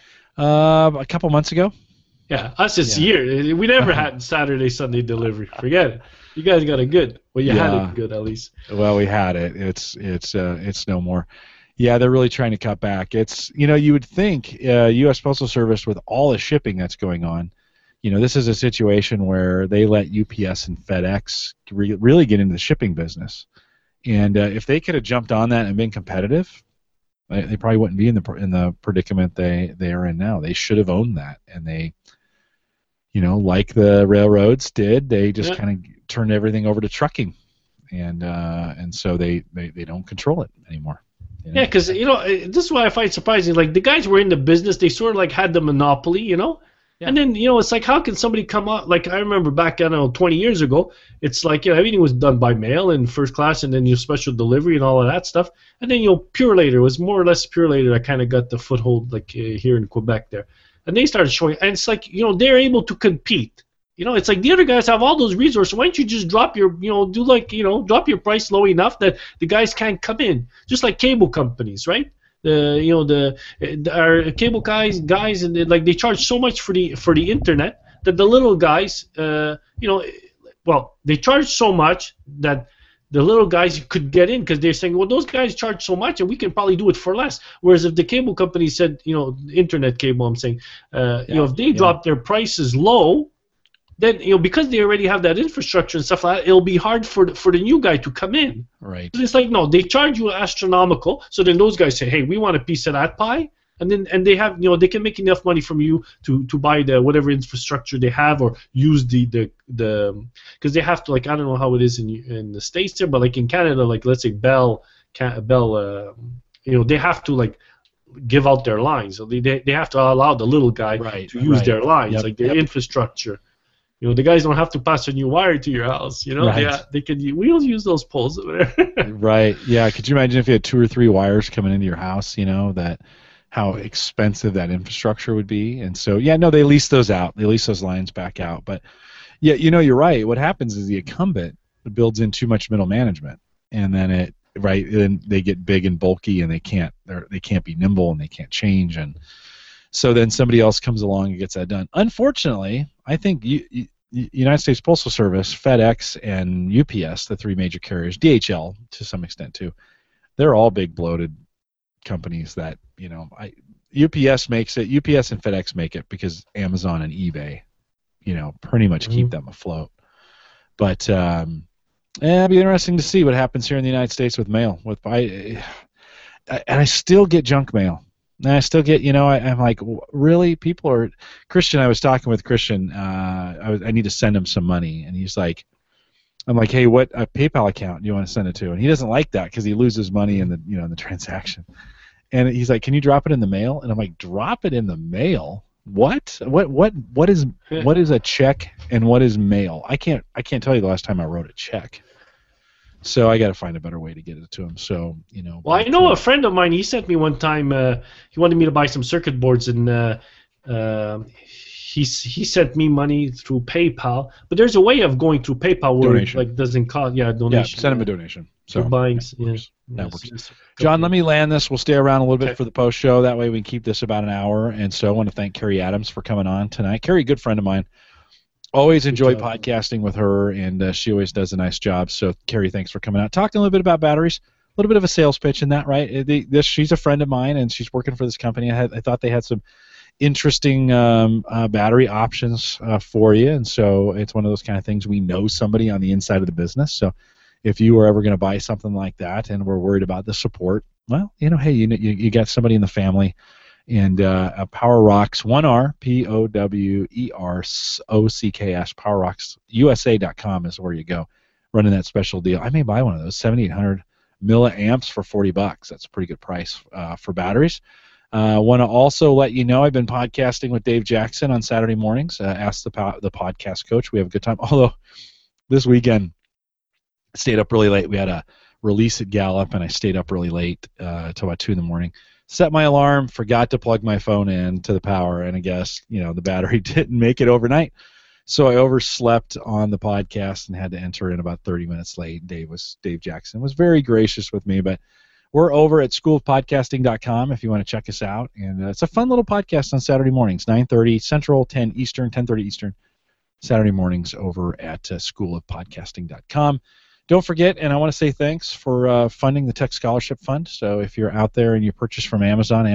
Speaker 1: A couple months ago.
Speaker 3: Yeah, us this year. We never had Saturday, Sunday delivery. Forget it. You guys got it good. Well, you had it good at least.
Speaker 1: Well, we had it. It's no more. Yeah, they're really trying to cut back. It's, you know, you would think U.S. Postal Service, with all the shipping that's going on, you know, this is a situation where they let UPS and FedEx really get into the shipping business, and if they could have jumped on that and been competitive, they probably wouldn't be in the predicament they are in now. They should have owned that, and they, you know, like the railroads did, they just kind of turned everything over to trucking, and so they don't control it anymore. You know?
Speaker 3: Yeah, because, you know, this is why I find surprising. Like, the guys were in the business, they sort of like had the monopoly, you know. Yeah. And then, you know, it's like, how can somebody come up? Like, I remember back, I don't know, 20 years ago, it's like, you know, everything was done by mail and first class, and then your special delivery and all of that stuff. And then, you know, Purolator was more or less Purolator that kind of got the foothold, like here in Quebec there. And they started showing, and it's like, you know, they're able to compete. You know, it's like the other guys have all those resources. Why don't you just drop your, you know, drop your price low enough that the guys can't come in? Just like cable companies, right? Our cable guys and they charge so much for the internet that the little guys, they charge so much that the little guys could get in because they're saying, well, those guys charge so much and we can probably do it for less. Whereas if the cable company said, you know, internet cable, I'm saying, if they drop their prices low, then, you know, because they already have that infrastructure and stuff like that, it'll be hard for the new guy to come in.
Speaker 1: Right.
Speaker 3: So it's like, no, they charge you astronomical. So then those guys say, hey, we want a piece of that pie, and they have, you know, they can make enough money from you to buy the whatever infrastructure they have or use the because they have to, like, I don't know how it is in the States there, but like in Canada, like let's say Bell, you know, they have to like give out their lines. So they have to allow the little guy to use their lines, like their infrastructure. You know, the guys don't have to pass a new wire to your house. You know, they can. We'll use those poles over there.
Speaker 1: Right. Yeah. Could you imagine if you had 2 or 3 wires coming into your house? You know, how expensive that infrastructure would be. And so, yeah, no, they lease those out. They lease those lines back out. But yeah, you know, you're right. What happens is the incumbent builds in too much middle management, and then then they get big and bulky, and they can't be nimble, and they can't change, and so then somebody else comes along and gets that done. Unfortunately, I think United States Postal Service, FedEx, and UPS, the 3 major carriers, DHL to some extent too, they're all big bloated companies that, you know, UPS makes it. UPS and FedEx make it because Amazon and eBay, you know, pretty much keep them afloat. But it'll be interesting to see what happens here in the United States with mail. And I still get junk mail. And I still get, you know, I'm like, really? People are... Christian, I was talking with Christian. I need to send him some money. And he's like, I'm like, hey, what a PayPal account do you want to send it to? And he doesn't like that because he loses money in the transaction. And he's like, can you drop it in the mail? And I'm like, drop it in the mail? What? What is a check and what is mail? I can't tell you the last time I wrote a check. So I got to find a better way to get it to him. So,
Speaker 3: Well, I know a friend of mine. He sent me one time. He wanted me to buy some circuit boards, and he sent me money through PayPal. But there's a way of going through PayPal where
Speaker 1: donation.
Speaker 3: it doesn't cost. Yeah, donation.
Speaker 1: Yeah, send him a donation. So
Speaker 3: buying.
Speaker 1: That works. John, let me land this. We'll stay around a little bit for the post show. That way we can keep this about an hour. And so I want to thank Carrie Adams for coming on tonight. Carrie, good friend of mine. Always enjoy podcasting with her, and she always does a nice job. So, Carrie, thanks for coming out. Talking a little bit about batteries, a little bit of a sales pitch in that, right? She's a friend of mine, and she's working for this company. I thought they had some interesting battery options for you, and so it's one of those kind of things. We know somebody on the inside of the business, so if you were ever going to buy something like that and we're worried about the support, well, hey, you got somebody in the family. And PowerRocks, 1R, POWEROCKS, PowerRocksUSA.com is where you go, running that special deal. I may buy one of those, 7,800 milliamps for $40. That's a pretty good price for batteries. Want to also let you know I've been podcasting with Dave Jackson on Saturday mornings. Ask the podcast coach. We have a good time. Although this weekend, I stayed up really late. We had a release at Gallup, and I stayed up really late till about 2 in the morning. Set my alarm, forgot to plug my phone in to the power, and I guess the battery didn't make it overnight. So I overslept on the podcast and had to enter in about 30 minutes late. Dave Jackson was very gracious with me, but we're over at schoolofpodcasting.com if you want to check us out. And it's a fun little podcast on Saturday mornings, 9:30 Central, 10 Eastern, 10:30 Eastern, Saturday mornings over at schoolofpodcasting.com. Don't forget, and I want to say thanks for funding the Tech Scholarship Fund. So if you're out there and you purchase from Amazon,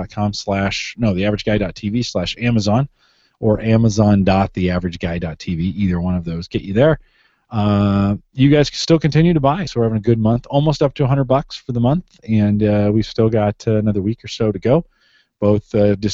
Speaker 1: theaverageguy.tv/Amazon, or Amazon.theaverageguy.tv, either one of those get you there. You guys can still continue to buy, so we're having a good month, almost up to $100 for the month, and we've still got another week or so to go. Both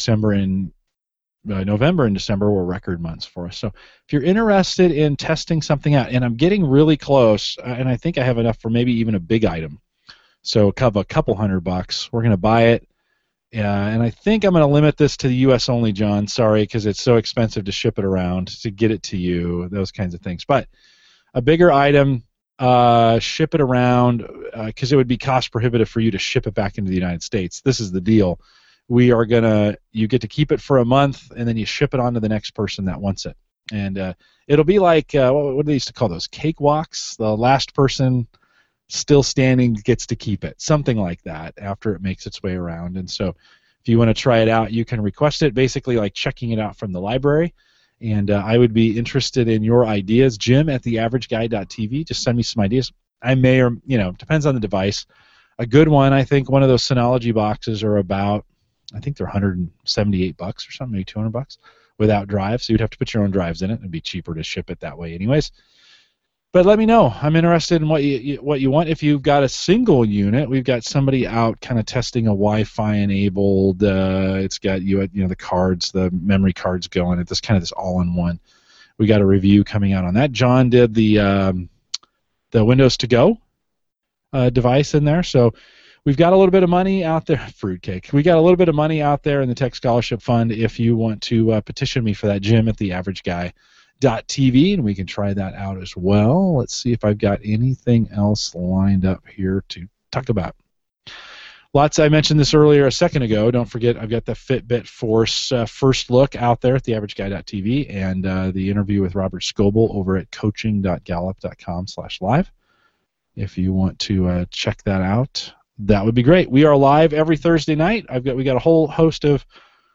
Speaker 1: November and December were record months for us. So if you're interested in testing something out, and I'm getting really close, and I think I have enough for maybe even a big item, so a couple $100, we're going to buy it, and I think I'm going to limit this to the U.S. only, John. Sorry, because it's so expensive to ship it around, to get it to you, those kinds of things. But a bigger item, ship it around, because it would be cost prohibitive for you to ship it back into the United States. This is the deal. You get to keep it for a month, and then you ship it on to the next person that wants it. And it'll be like, what do they used to call those, cakewalks? The last person still standing gets to keep it, something like that, after it makes its way around. And so if you want to try it out, you can request it, basically like checking it out from the library. And I would be interested in your ideas. Jim at theaverageguy.tv. Just send me some ideas. I may, or depends on the device. A good one, I think, one of those Synology boxes are about, I think they're $178 or something, maybe $200 without drives. So you'd have to put your own drives in it. It'd be cheaper to ship it that way, anyways. But let me know. I'm interested in what you want. If you've got a single unit, we've got somebody out kind of testing a Wi-Fi enabled. It's got the cards, the memory cards going. It's kind of this all-in-one. We got a review coming out on that. John did the Windows to Go device in there. So we've got a little bit of money out there. Fruitcake. We got a little bit of money out there in the Tech Scholarship Fund. If you want to petition me for that, Jim at theaverageguy.tv, and we can try that out as well. Let's see if I've got anything else lined up here to talk about. I mentioned this earlier a second ago. Don't forget, I've got the Fitbit Force first look out there at theaverageguy.tv, and the interview with Robert Scoble over at coaching.gallup.com/live. If you want to check that out, that would be great. We are live every Thursday night. We got a whole host of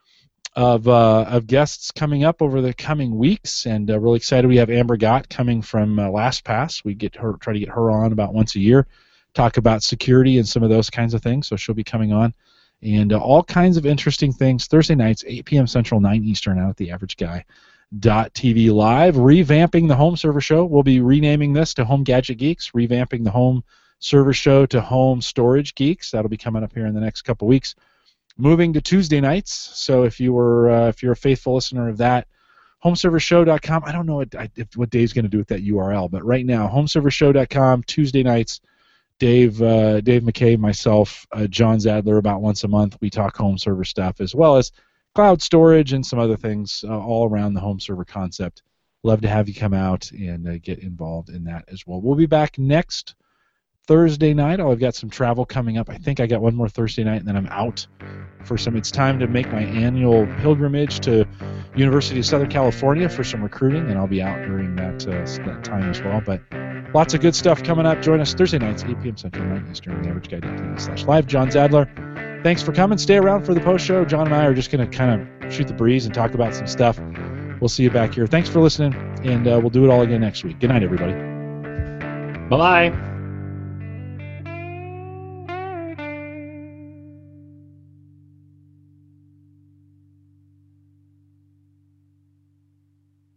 Speaker 1: guests coming up over the coming weeks, and really excited. We have Amber Gott coming from LastPass. We try to get her on about once a year, talk about security and some of those kinds of things. So she'll be coming on, and all kinds of interesting things. Thursday nights, 8 p.m. Central, 9 Eastern, out at theaverageguy.tv live. Revamping the Home Server Show. We'll be renaming this to Home Gadget Geeks. Revamping the Home Server Show to Home Storage Geeks. That'll be coming up here in the next couple weeks. Moving to Tuesday nights. So if you're a faithful listener of that, homeservershow.com. I don't know what Dave's going to do with that URL, but right now, homeservershow.com, Tuesday nights. Dave McKay, myself, John Zadler, about once a month, we talk home server stuff, as well as cloud storage and some other things all around the home server concept. Love to have you come out and get involved in that as well. We'll be back next Thursday night. I've got some travel coming up. I think I got one more Thursday night, and then I'm out for some. It's time to make my annual pilgrimage to University of Southern California for some recruiting, and I'll be out during that time as well. But lots of good stuff coming up. Join us Thursday nights, 8 p.m. Central, 9 Eastern, theaverageguy.tv/live. John Zadler, thanks for coming. Stay around for the post show. John and I are just going to kind of shoot the breeze and talk about some stuff. We'll see you back here. Thanks for listening, and we'll do it all again next week. Good night, everybody.
Speaker 3: Bye-bye.